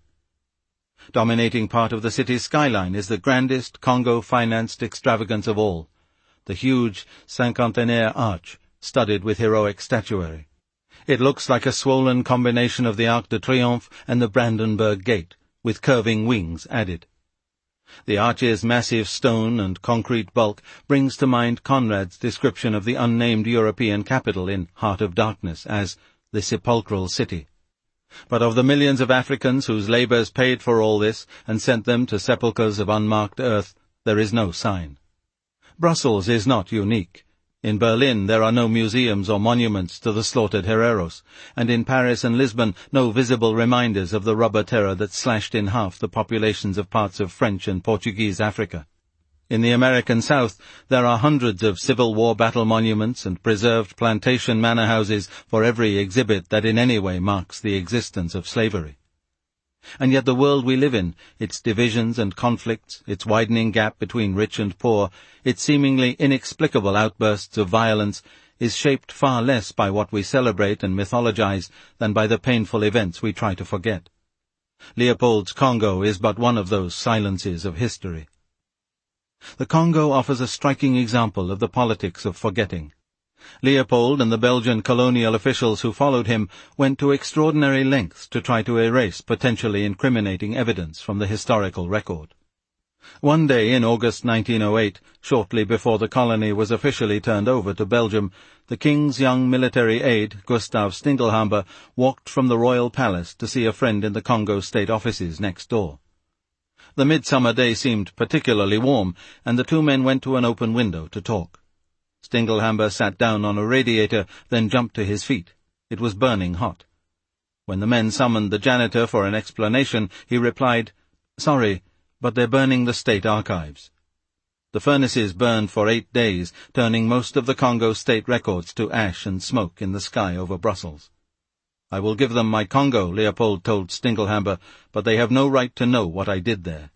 Dominating part of the city's skyline is the grandest Congo-financed extravagance of all, the huge Cinquantenaire Arch, studded with heroic statuary. It looks like a swollen combination of the Arc de Triomphe and the Brandenburg Gate, with curving wings added. The arch's massive stone and concrete bulk brings to mind Conrad's description of the unnamed European capital in Heart of Darkness as the sepulchral city. But of the millions of Africans whose labors paid for all this and sent them to sepulchres of unmarked earth, there is no sign. Brussels is not unique. In Berlin there are no museums or monuments to the slaughtered Hereros, and in Paris and Lisbon no visible reminders of the rubber terror that slashed in half the populations of parts of French and Portuguese Africa. In the American South there are hundreds of Civil War battle monuments and preserved plantation manor houses for every exhibit that in any way marks the existence of slavery. And yet the world we live in, its divisions and conflicts, its widening gap between rich and poor, its seemingly inexplicable outbursts of violence, is shaped far less by what we celebrate and mythologize than by the painful events we try to forget. Leopold's Congo is but one of those silences of history. The Congo offers a striking example of the politics of forgetting. Leopold and the Belgian colonial officials who followed him went to extraordinary lengths to try to erase potentially incriminating evidence from the historical record. One day in August nineteen oh eight, shortly before the colony was officially turned over to Belgium, the king's young military aide, Gustav Stingelhammer, walked from the royal palace to see a friend in the Congo state offices next door. The midsummer day seemed particularly warm, and the two men went to an open window to talk. Stingelhammer sat down on a radiator, then jumped to his feet. It was burning hot. When the men summoned the janitor for an explanation, he replied, "Sorry, but they're burning the state archives." The furnaces burned for eight days, turning most of the Congo state records to ash and smoke in the sky over Brussels. "I will give them my Congo," Leopold told Stingelhammer, "but they have no right to know what I did there."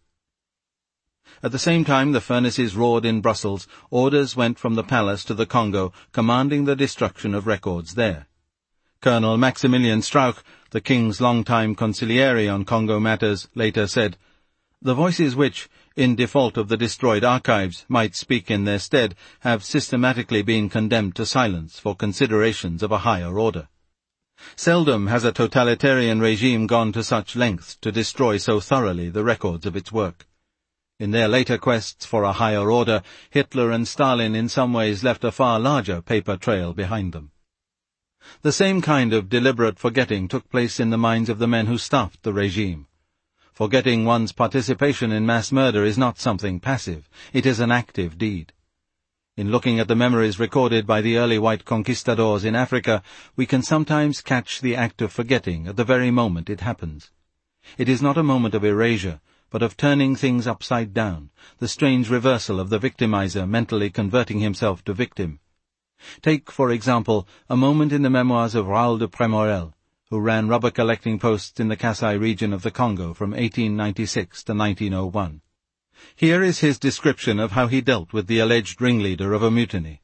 At the same time the furnaces roared in Brussels, orders went from the palace to the Congo, commanding the destruction of records there. Colonel Maximilian Strauch, the king's long-time consigliere on Congo matters, later said, "The voices which, in default of the destroyed archives, might speak in their stead, have systematically been condemned to silence for considerations of a higher order. Seldom has a totalitarian regime gone to such lengths to destroy so thoroughly the records of its work. In their later quests for a higher order, Hitler and Stalin in some ways left a far larger paper trail behind them." The same kind of deliberate forgetting took place in the minds of the men who staffed the regime. Forgetting one's participation in mass murder is not something passive, it is an active deed. In looking at the memories recorded by the early white conquistadors in Africa, we can sometimes catch the act of forgetting at the very moment it happens. It is not a moment of erasure, but of turning things upside down, the strange reversal of the victimizer mentally converting himself to victim. Take, for example, a moment in the memoirs of Raoul de Prémorel, who ran rubber collecting posts in the Kasai region of the Congo from eighteen ninety-six to nineteen oh one. Here is his description of how he dealt with the alleged ringleader of a mutiny.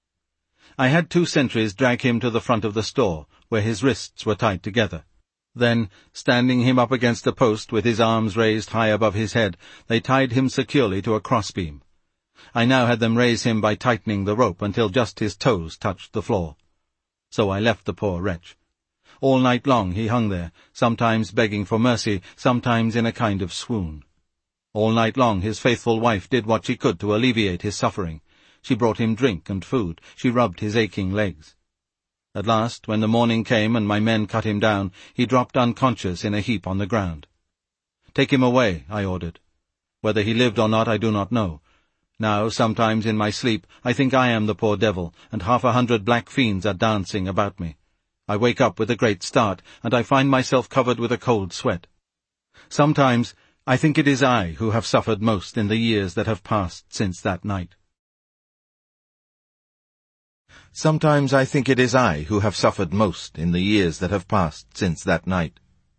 "I had two sentries drag him to the front of the store, where his wrists were tied together. Then, standing him up against a post with his arms raised high above his head, they tied him securely to a crossbeam. I now had them raise him by tightening the rope until just his toes touched the floor. So I left the poor wretch. All night long he hung there, sometimes begging for mercy, sometimes in a kind of swoon. All night long his faithful wife did what she could to alleviate his suffering. She brought him drink and food, she rubbed his aching legs. At last, when the morning came and my men cut him down, he dropped unconscious in a heap on the ground. 'Take him away,' I ordered. Whether he lived or not I do not know. Now, sometimes in my sleep, I think I am the poor devil, and half a hundred black fiends are dancing about me. I wake up with a great start, and I find myself covered with a cold sweat. Sometimes I think it is I who have suffered most in the years that have passed since that night." Sometimes I think it is I who have suffered most in the years that have passed since that night.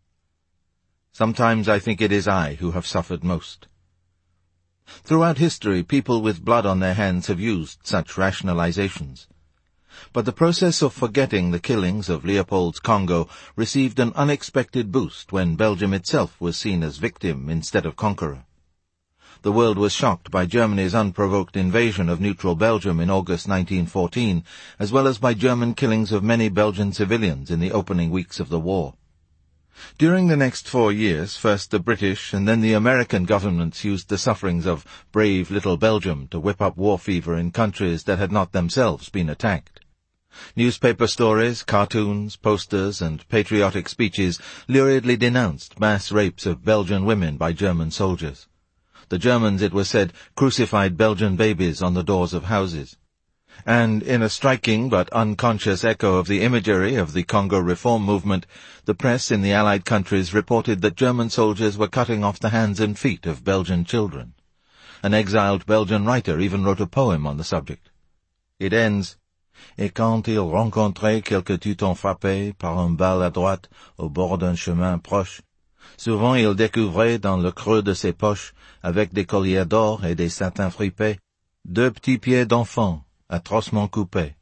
Sometimes I think it is I who have suffered most. Throughout history, people with blood on their hands have used such rationalizations. But the process of forgetting the killings of Leopold's Congo received an unexpected boost when Belgium itself was seen as victim instead of conqueror. The world was shocked by Germany's unprovoked invasion of neutral Belgium in August nineteen fourteen, as well as by German killings of many Belgian civilians in the opening weeks of the war. During the next four years, first the British and then the American governments used the sufferings of brave little Belgium to whip up war fever in countries that had not themselves been attacked. Newspaper stories, cartoons, posters, and patriotic speeches luridly denounced mass rapes of Belgian women by German soldiers. The Germans, it was said, crucified Belgian babies on the doors of houses. And in a striking but unconscious echo of the imagery of the Congo reform movement, the press in the Allied countries reported that German soldiers were cutting off the hands and feet of Belgian children. An exiled Belgian writer even wrote a poem on the subject. It ends, "Et quand il rencontrait quelque Teuton frappé par un balle à droite au bord d'un chemin proche, souvent il découvrait dans le creux de ses poches, avec des colliers d'or et des satins fripés, deux petits pieds d'enfant, atrocement coupés."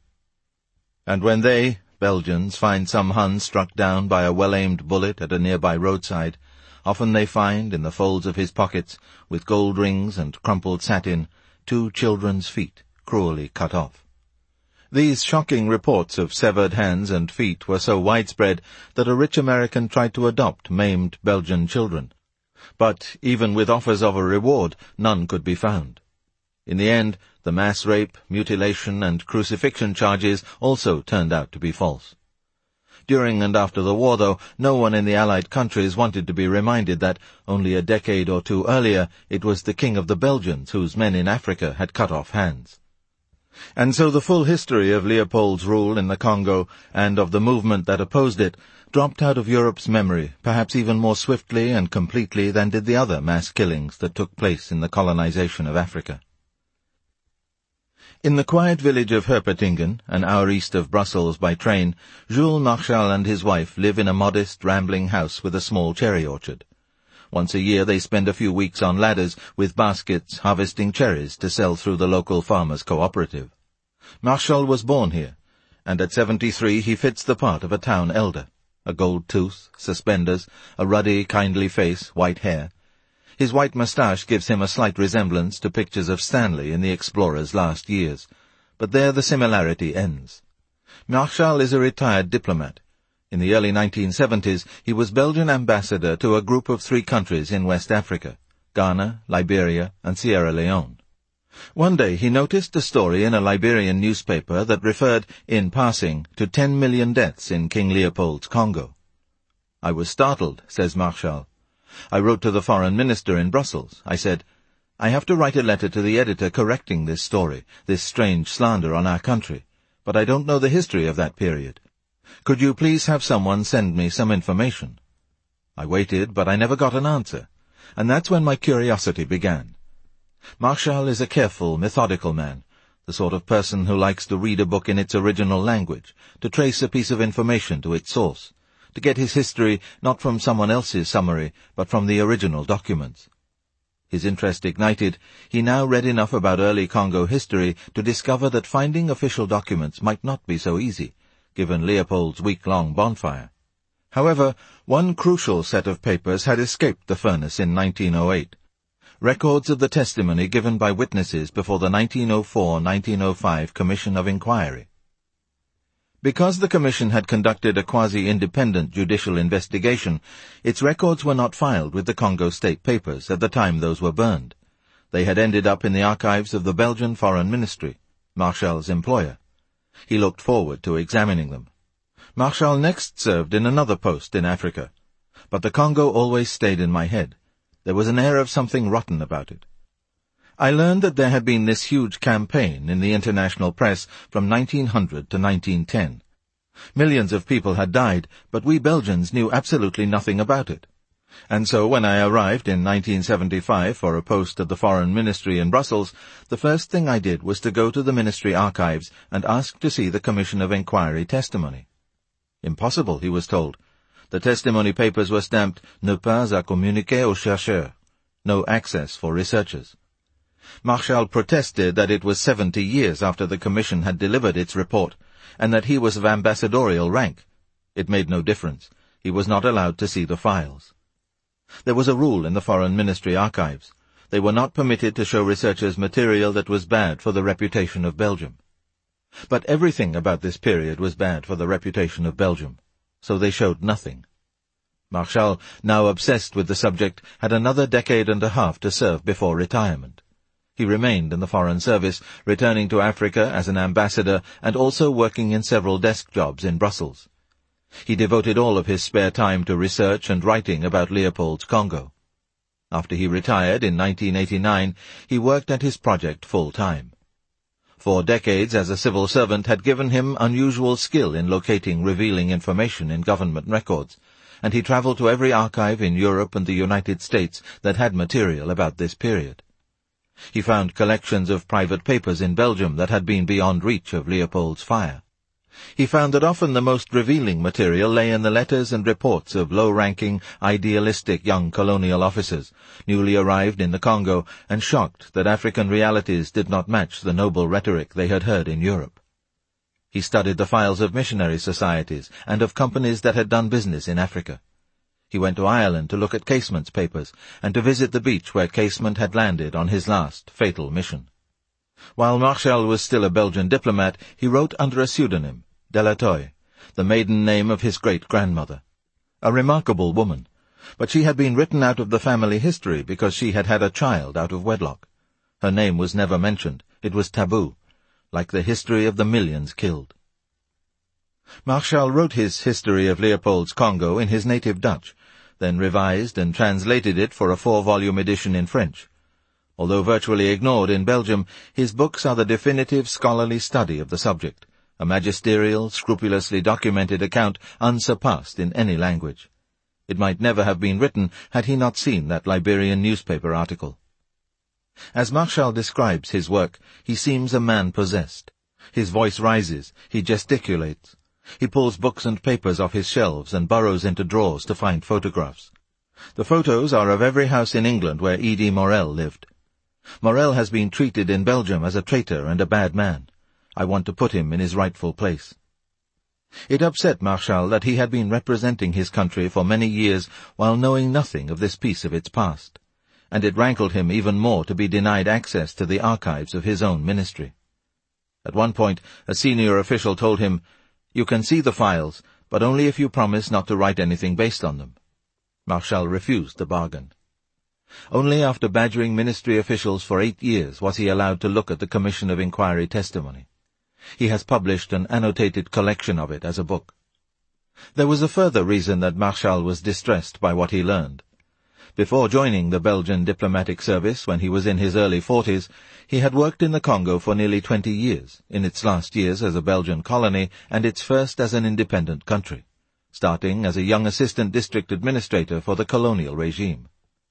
And when they, Belgians, find some Hun struck down by a well-aimed bullet at a nearby roadside, often they find, in the folds of his pockets, with gold rings and crumpled satin, two children's feet, cruelly cut off. These shocking reports of severed hands and feet were so widespread that a rich American tried to adopt maimed Belgian children. But even with offers of a reward, none could be found. In the end, the The mass rape, mutilation, and crucifixion charges also turned out to be false. During and after the war, though, no one in the Allied countries wanted to be reminded that, only a decade or two earlier, it was the King of the Belgians whose men in Africa had cut off hands. And so the full history of Leopold's rule in the Congo, and of the movement that opposed it, dropped out of Europe's memory, perhaps even more swiftly and completely than did the other mass killings that took place in the colonization of Africa. In the quiet village of Herpetingen, an hour east of Brussels by train, Jules Marchal and his wife live in a modest, rambling house with a small cherry orchard. Once a year they spend a few weeks on ladders with baskets harvesting cherries to sell through the local farmers' cooperative. Marchal was born here, and at seventy-three he fits the part of a town elder. A gold tooth, suspenders, a ruddy, kindly face, white hair. His white moustache gives him a slight resemblance to pictures of Stanley in the explorer's last years, but there the similarity ends. Marchal is a retired diplomat. In the early nineteen seventies, he was Belgian ambassador to a group of three countries in West Africa, Ghana, Liberia, and Sierra Leone. One day he noticed a story in a Liberian newspaper that referred, in passing, to ten million deaths in King Leopold's Congo. I was startled, says Marchal. I wrote to the foreign minister in Brussels. I said, I have to write a letter to the editor correcting this story, this strange slander on our country, but I don't know the history of that period. Could you please have someone send me some information? I waited, but I never got an answer, and that's when my curiosity began. Marchal is a careful, methodical man, the sort of person who likes to read a book in its original language, to trace a piece of information to its source, to get his history not from someone else's summary, but from the original documents. His interest ignited, he now read enough about early Congo history to discover that finding official documents might not be so easy, given Leopold's week-long bonfire. However, one crucial set of papers had escaped the furnace in nineteen oh eight. Records of the testimony given by witnesses before the nineteen oh four nineteen oh five Commission of Inquiry. Because the Commission had conducted a quasi-independent judicial investigation, its records were not filed with the Congo State Papers at the time those were burned. They had ended up in the archives of the Belgian Foreign Ministry, Marchal's employer. He looked forward to examining them. Marchal next served in another post in Africa, but the Congo always stayed in my head. There was an air of something rotten about it. I learned that there had been this huge campaign in the international press from nineteen hundred to nineteen ten. Millions of people had died, but we Belgians knew absolutely nothing about it. And so when I arrived in nineteen seventy-five for a post at the Foreign Ministry in Brussels, the first thing I did was to go to the ministry archives and ask to see the Commission of Inquiry testimony. Impossible, he was told. The testimony papers were stamped ne pas à communiquer aux chercheurs, no access for researchers. Marchal protested that it was seventy years after the Commission had delivered its report, and that he was of ambassadorial rank. It made no difference. He was not allowed to see the files. There was a rule in the Foreign Ministry archives. They were not permitted to show researchers material that was bad for the reputation of Belgium. But everything about this period was bad for the reputation of Belgium, so they showed nothing. Marchal, now obsessed with the subject, had another decade and a half to serve before retirement. He remained in the Foreign Service, returning to Africa as an ambassador and also working in several desk jobs in Brussels. He devoted all of his spare time to research and writing about Leopold's Congo. After he retired in nineteen eighty-nine, he worked at his project full-time. Four decades as a civil servant had given him unusual skill in locating revealing information in government records, and he traveled to every archive in Europe and the United States that had material about this period. He found collections of private papers in Belgium that had been beyond reach of Leopold's fire. He found that often the most revealing material lay in the letters and reports of low-ranking, idealistic young colonial officers, newly arrived in the Congo and shocked that African realities did not match the noble rhetoric they had heard in Europe. He studied the files of missionary societies and of companies that had done business in Africa. He went to Ireland to look at Casement's papers and to visit the beach where Casement had landed on his last fatal mission. While Marchal was still a Belgian diplomat, he wrote under a pseudonym, Delatoy, the maiden name of his great-grandmother. A remarkable woman, but she had been written out of the family history because she had had a child out of wedlock. Her name was never mentioned. It was taboo, like the history of the millions killed. Marchal wrote his History of Leopold's Congo in his native Dutch, then revised and translated it for a four-volume edition in French. Although virtually ignored in Belgium, his books are the definitive scholarly study of the subject, a magisterial, scrupulously documented account unsurpassed in any language. It might never have been written had he not seen that Liberian newspaper article. As Marchal describes his work, he seems a man possessed. His voice rises, he gesticulates. He pulls books and papers off his shelves and burrows into drawers to find photographs. The photos are of every house in England where Edie Morel lived. Morel has been treated in Belgium as a traitor and a bad man. I want to put him in his rightful place. It upset Marchal that he had been representing his country for many years while knowing nothing of this piece of its past, and it rankled him even more to be denied access to the archives of his own ministry. At one point, a senior official told him, "You can see the files, but only if you promise not to write anything based on them." Marchal refused the bargain. Only after badgering ministry officials for eight years was he allowed to look at the Commission of Inquiry testimony. He has published an annotated collection of it as a book. There was a further reason that Marchal was distressed by what he learned. Before joining the Belgian diplomatic service when he was in his early forties, he had worked in the Congo for nearly twenty years, in its last years as a Belgian colony and its first as an independent country, starting as a young assistant district administrator for the colonial regime.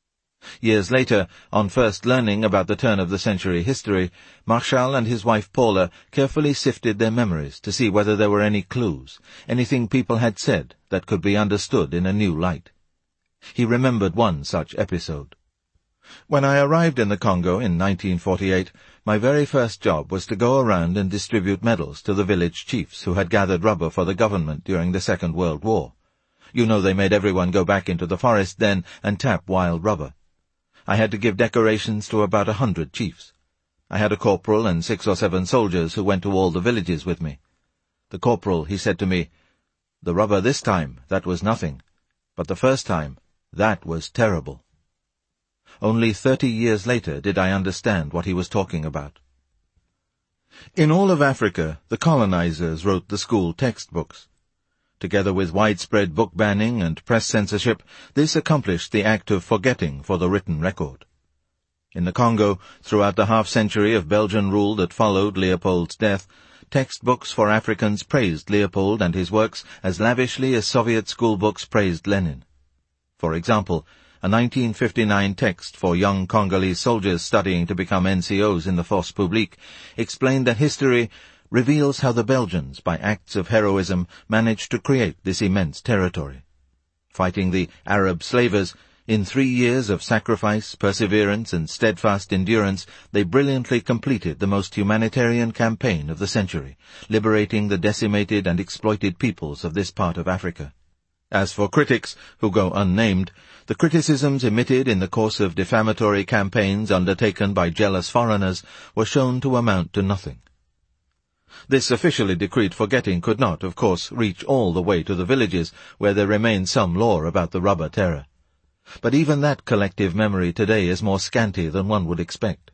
Years later, on first learning about the turn-of-the-century history, Marchal and his wife Paula carefully sifted their memories to see whether there were any clues, anything people had said that could be understood in a new light. He remembered one such episode. When I arrived in the Congo in nineteen forty-eight, my very first job was to go around and distribute medals to the village chiefs who had gathered rubber for the government during the Second World War. You know they made everyone go back into the forest then and tap wild rubber. I had to give decorations to about a hundred chiefs. I had a corporal and six or seven soldiers who went to all the villages with me. The corporal, he said to me, "The rubber this time, that was nothing. But the first time, that was terrible." Only thirty years later did I understand what he was talking about. In all of Africa, the colonizers wrote the school textbooks. Together with widespread book banning and press censorship, this accomplished the act of forgetting for the written record. In the Congo, throughout the half-century of Belgian rule that followed Leopold's death, textbooks for Africans praised Leopold and his works as lavishly as Soviet schoolbooks praised Lenin. For example, a nineteen fifty-nine text for young Congolese soldiers studying to become N C Os in the Force Publique explained that history reveals how the Belgians, by acts of heroism, managed to create this immense territory. Fighting the Arab slavers, in three years of sacrifice, perseverance, and steadfast endurance, they brilliantly completed the most humanitarian campaign of the century, liberating the decimated and exploited peoples of this part of Africa. As for critics, who go unnamed, the criticisms emitted in the course of defamatory campaigns undertaken by jealous foreigners were shown to amount to nothing. This officially decreed forgetting could not, of course, reach all the way to the villages, where there remained some lore about the rubber terror. But even that collective memory today is more scanty than one would expect.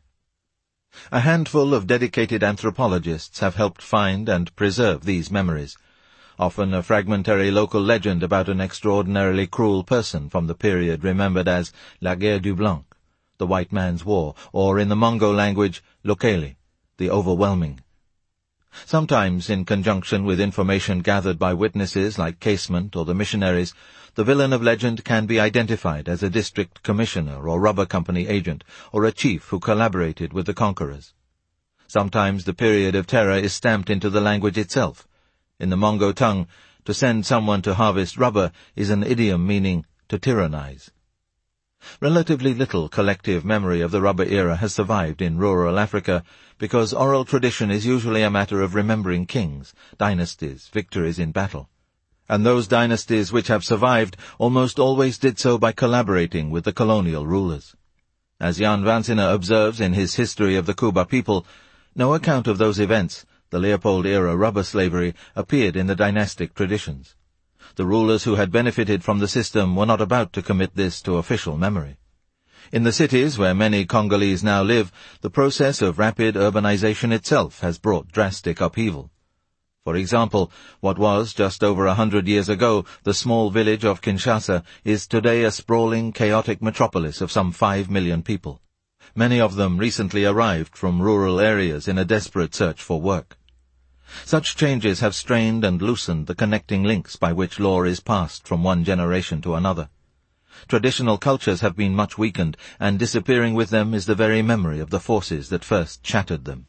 A handful of dedicated anthropologists have helped find and preserve these memories, often a fragmentary local legend about an extraordinarily cruel person from the period remembered as La Guerre du Blanc, the white man's war, or in the Mongo language, Lokele, the overwhelming. Sometimes, in conjunction with information gathered by witnesses like Casement or the missionaries, the villain of legend can be identified as a district commissioner or rubber company agent, or a chief who collaborated with the conquerors. Sometimes the period of terror is stamped into the language itself. In the Mongo tongue, to send someone to harvest rubber is an idiom meaning to tyrannize. Relatively little collective memory of the rubber era has survived in rural Africa because oral tradition is usually a matter of remembering kings, dynasties, victories in battle. And those dynasties which have survived almost always did so by collaborating with the colonial rulers. As Jan Vansina observes in his History of the Kuba People, no account of those events, the Leopold-era rubber slavery, appeared in the dynastic traditions. The rulers who had benefited from the system were not about to commit this to official memory. In the cities where many Congolese now live, the process of rapid urbanization itself has brought drastic upheaval. For example, what was, just over a hundred years ago, the small village of Kinshasa is today a sprawling, chaotic metropolis of some five million people. Many of them recently arrived from rural areas in a desperate search for work. Such changes have strained and loosened the connecting links by which law is passed from one generation to another. Traditional cultures have been much weakened, and disappearing with them is the very memory of the forces that first shattered them.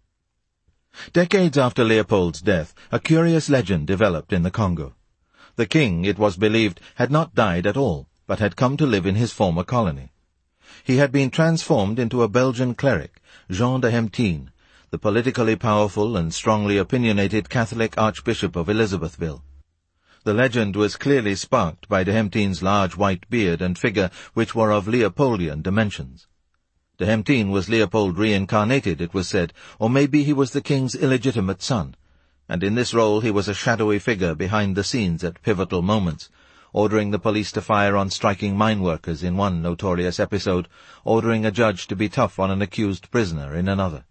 Decades after Leopold's death, a curious legend developed in the Congo. The king, it was believed, had not died at all, but had come to live in his former colony. He had been transformed into a Belgian cleric, Jean de Hemtine, the politically powerful and strongly opinionated Catholic Archbishop of Elizabethville. The legend was clearly sparked by de Hemtine's large white beard and figure, which were of Leopoldian dimensions. De Hemtine was Leopold reincarnated, it was said, or maybe he was the king's illegitimate son, and in this role he was a shadowy figure behind the scenes at pivotal moments, ordering the police to fire on striking mine workers in one notorious episode, ordering a judge to be tough on an accused prisoner in another.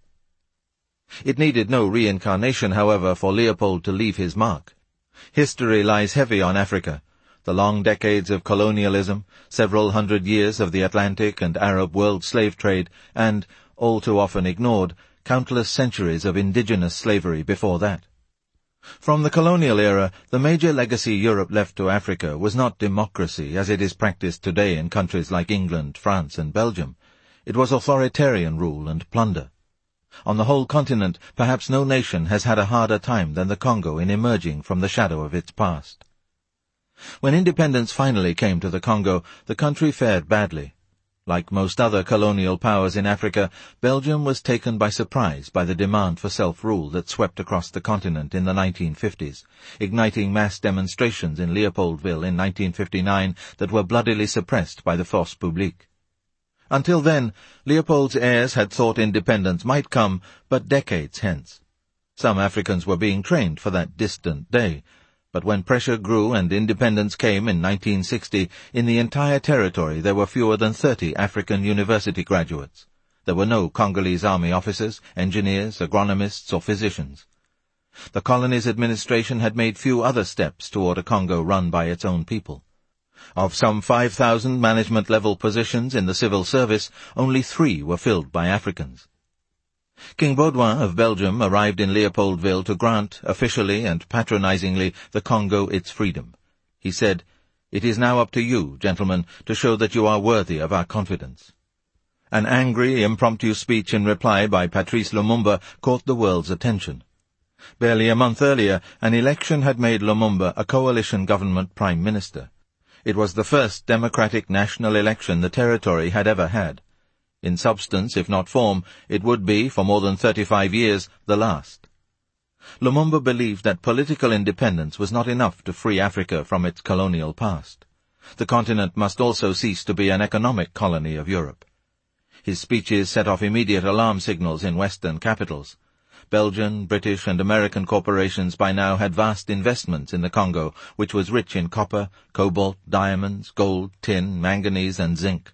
It needed no reincarnation, however, for Leopold to leave his mark. History lies heavy on Africa. The long decades of colonialism, several hundred years of the Atlantic and Arab world slave trade, and, all too often ignored, countless centuries of indigenous slavery before that. From the colonial era, the major legacy Europe left to Africa was not democracy as it is practiced today in countries like England, France, and Belgium. It was authoritarian rule and plunder. On the whole continent, perhaps no nation has had a harder time than the Congo in emerging from the shadow of its past. When independence finally came to the Congo, the country fared badly. Like most other colonial powers in Africa, Belgium was taken by surprise by the demand for self-rule that swept across the continent in the nineteen fifties, igniting mass demonstrations in Leopoldville in nineteen fifty-nine that were bloodily suppressed by the Force Publique. Until then, Leopold's heirs had thought independence might come, but decades hence. Some Africans were being trained for that distant day, but when pressure grew and independence came in nineteen sixty, in the entire territory there were fewer than thirty African university graduates. There were no Congolese army officers, engineers, agronomists, or physicians. The colony's administration had made few other steps toward a Congo run by its own people. Of some five thousand management-level positions in the civil service, only three were filled by Africans. King Baudouin of Belgium arrived in Leopoldville to grant, officially and patronizingly, the Congo its freedom. He said, "It is now up to you, gentlemen, to show that you are worthy of our confidence." An angry, impromptu speech in reply by Patrice Lumumba caught the world's attention. Barely a month earlier, an election had made Lumumba a coalition government prime minister. It was the first democratic national election the territory had ever had. In substance, if not form, it would be, for more than thirty-five years, the last. Lumumba believed that political independence was not enough to free Africa from its colonial past. The continent must also cease to be an economic colony of Europe. His speeches set off immediate alarm signals in Western capitals. Belgian, British, and American corporations by now had vast investments in the Congo, which was rich in copper, cobalt, diamonds, gold, tin, manganese, and zinc.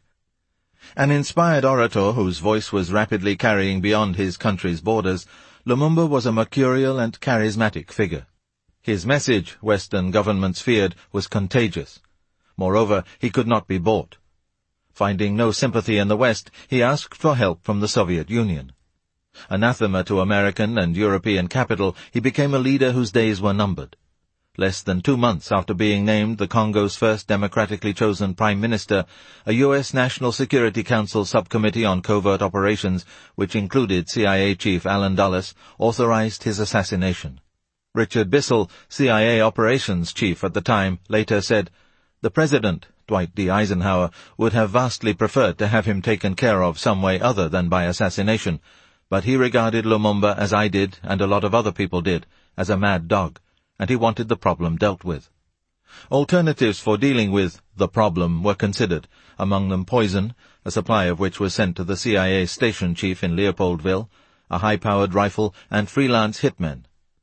An inspired orator whose voice was rapidly carrying beyond his country's borders, Lumumba was a mercurial and charismatic figure. His message, Western governments feared, was contagious. Moreover, he could not be bought. Finding no sympathy in the West, he asked for help from the Soviet Union. Anathema to American and European capital, he became a leader whose days were numbered. Less than two months after being named the Congo's first democratically chosen prime minister, a U S National Security Council subcommittee on covert operations, which included C I A chief Alan Dulles, authorized his assassination. Richard Bissell, C I A operations chief at the time, later said, "The President, Dwight D. Eisenhower, would have vastly preferred to have him taken care of some way other than by assassination, but he regarded Lumumba, as I did and a lot of other people did, as a mad dog, and he wanted the problem dealt with." Alternatives for dealing with the problem were considered, among them poison, a supply of which was sent to the C I A station chief in Leopoldville, a high-powered rifle, and freelance hitmen.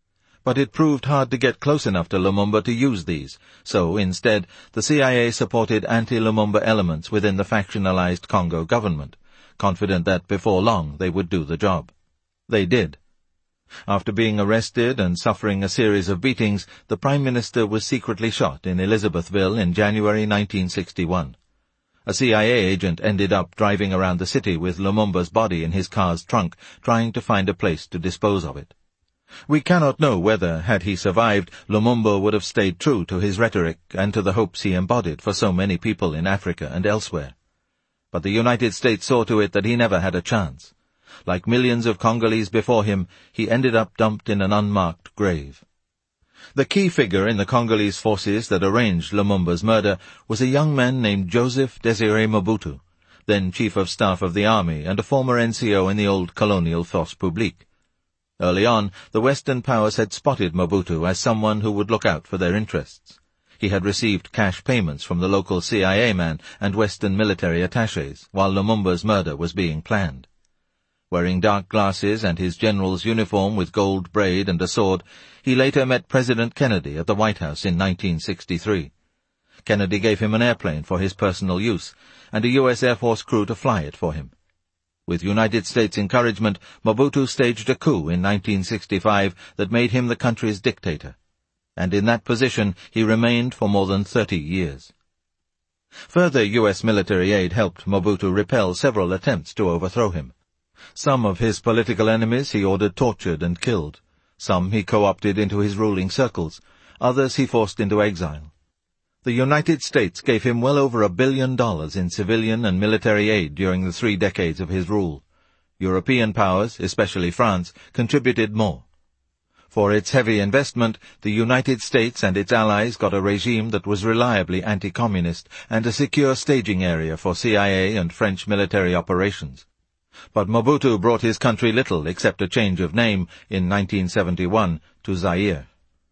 But it proved hard to get close enough to Lumumba to use these, so instead the C I A supported anti-Lumumba elements within the factionalized Congo government, confident that before long they would do the job. They did. After being arrested and suffering a series of beatings, the Prime Minister was secretly shot in Elizabethville in January nineteen sixty-one. A C I A agent ended up driving around the city with Lumumba's body in his car's trunk, trying to find a place to dispose of it. We cannot know whether, had he survived, Lumumba would have stayed true to his rhetoric and to the hopes he embodied for so many people in Africa and elsewhere. But the United States saw to it that he never had a chance. Like millions of Congolese before him, he ended up dumped in an unmarked grave. The key figure in the Congolese forces that arranged Lumumba's murder was a young man named Joseph Désiré Mobutu, then Chief of Staff of the Army and a former N C O in the old colonial Force Publique. Early on, the Western powers had spotted Mobutu as someone who would look out for their interests. He had received cash payments from the local C I A man and Western military attachés, while Lumumba's murder was being planned. Wearing dark glasses and his general's uniform with gold braid and a sword, he later met President Kennedy at the White House in nineteen sixty-three. Kennedy gave him an airplane for his personal use, and a U S Air Force crew to fly it for him. With United States encouragement, Mobutu staged a coup in nineteen sixty-five that made him the country's dictator. And in that position he remained for more than thirty years. Further U S military aid helped Mobutu repel several attempts to overthrow him. Some of his political enemies he ordered tortured and killed. Some he co-opted into his ruling circles. Others he forced into exile. The United States gave him well over a billion dollars in civilian and military aid during the three decades of his rule. European powers, especially France, contributed more. For its heavy investment, the United States and its allies got a regime that was reliably anti-communist and a secure staging area for C I A and French military operations. But Mobutu brought his country little except a change of name in nineteen seventy-one to Zaire.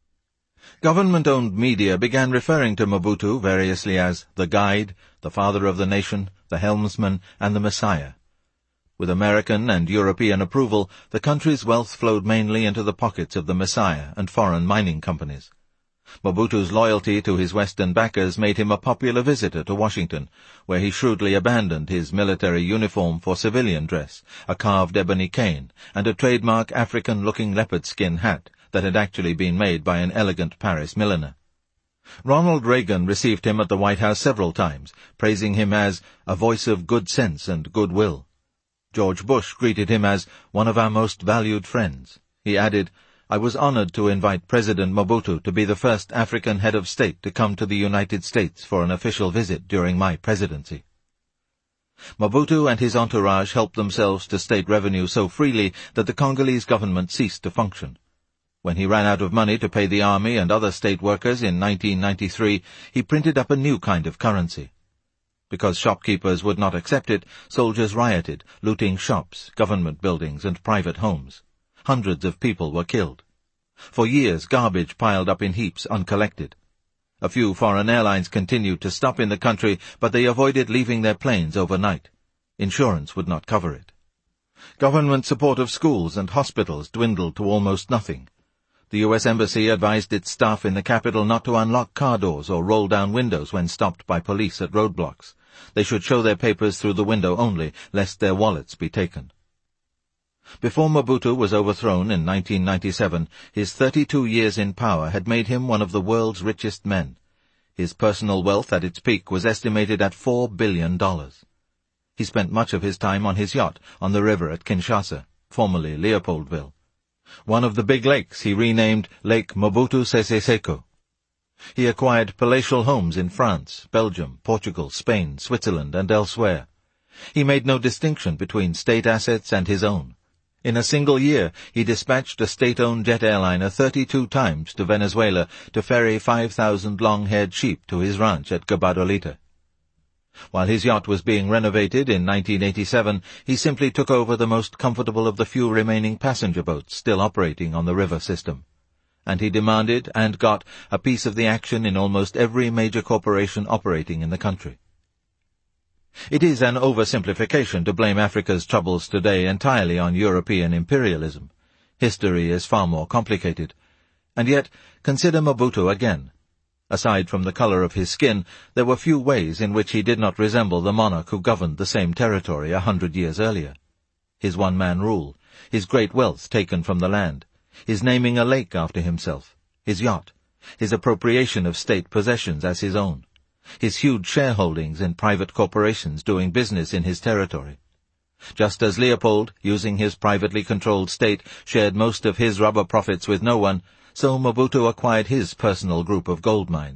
Government-owned media began referring to Mobutu variously as the Guide, the Father of the Nation, the Helmsman, and the Messiah. With American and European approval, the country's wealth flowed mainly into the pockets of the Messiah and foreign mining companies. Mobutu's loyalty to his Western backers made him a popular visitor to Washington, where he shrewdly abandoned his military uniform for civilian dress, a carved ebony cane, and a trademark African-looking leopard skin hat that had actually been made by an elegant Paris milliner. Ronald Reagan received him at the White House several times, praising him as a voice of good sense and goodwill. George Bush greeted him as one of our most valued friends. He added, "I was honored to invite President Mobutu to be the first African head of state to come to the United States for an official visit during my presidency." Mobutu and his entourage helped themselves to state revenue so freely that the Congolese government ceased to function. When he ran out of money to pay the army and other state workers in nineteen ninety-three, he printed up a new kind of currency. Because shopkeepers would not accept it, soldiers rioted, looting shops, government buildings, and private homes. Hundreds of people were killed. For years, garbage piled up in heaps uncollected. A few foreign airlines continued to stop in the country, but they avoided leaving their planes overnight. Insurance would not cover it. Government support of schools and hospitals dwindled to almost nothing. The U S Embassy advised its staff in the capital not to unlock car doors or roll down windows when stopped by police at roadblocks. They should show their papers through the window only, lest their wallets be taken. Before Mobutu was overthrown in nineteen ninety-seven, his thirty-two years in power had made him one of the world's richest men. His personal wealth at its peak was estimated at four billion dollars. He spent much of his time on his yacht on the river at Kinshasa, formerly Leopoldville. One of the big lakes he renamed Lake Mobutu Sese Seko. He acquired palatial homes in France, Belgium, Portugal, Spain, Switzerland, and elsewhere. He made no distinction between state assets and his own. In a single year, he dispatched a state-owned jet airliner thirty-two times to Venezuela to ferry five thousand long-haired sheep to his ranch at Gabadolita. While his yacht was being renovated in nineteen eighty-seven, he simply took over the most comfortable of the few remaining passenger boats still operating on the river system. And he demanded, and got, a piece of the action in almost every major corporation operating in the country. It is an oversimplification to blame Africa's troubles today entirely on European imperialism. History is far more complicated. And yet, consider Mobutu again. Aside from the color of his skin, there were few ways in which he did not resemble the monarch who governed the same territory a hundred years earlier. His one-man rule, his great wealth taken from the land, his naming a lake after himself, his yacht, his appropriation of state possessions as his own, his huge shareholdings in private corporations doing business in his territory. Just as Leopold, using his privately controlled state, shared most of his rubber profits with no one, so Mobutu acquired his personal group of gold mines.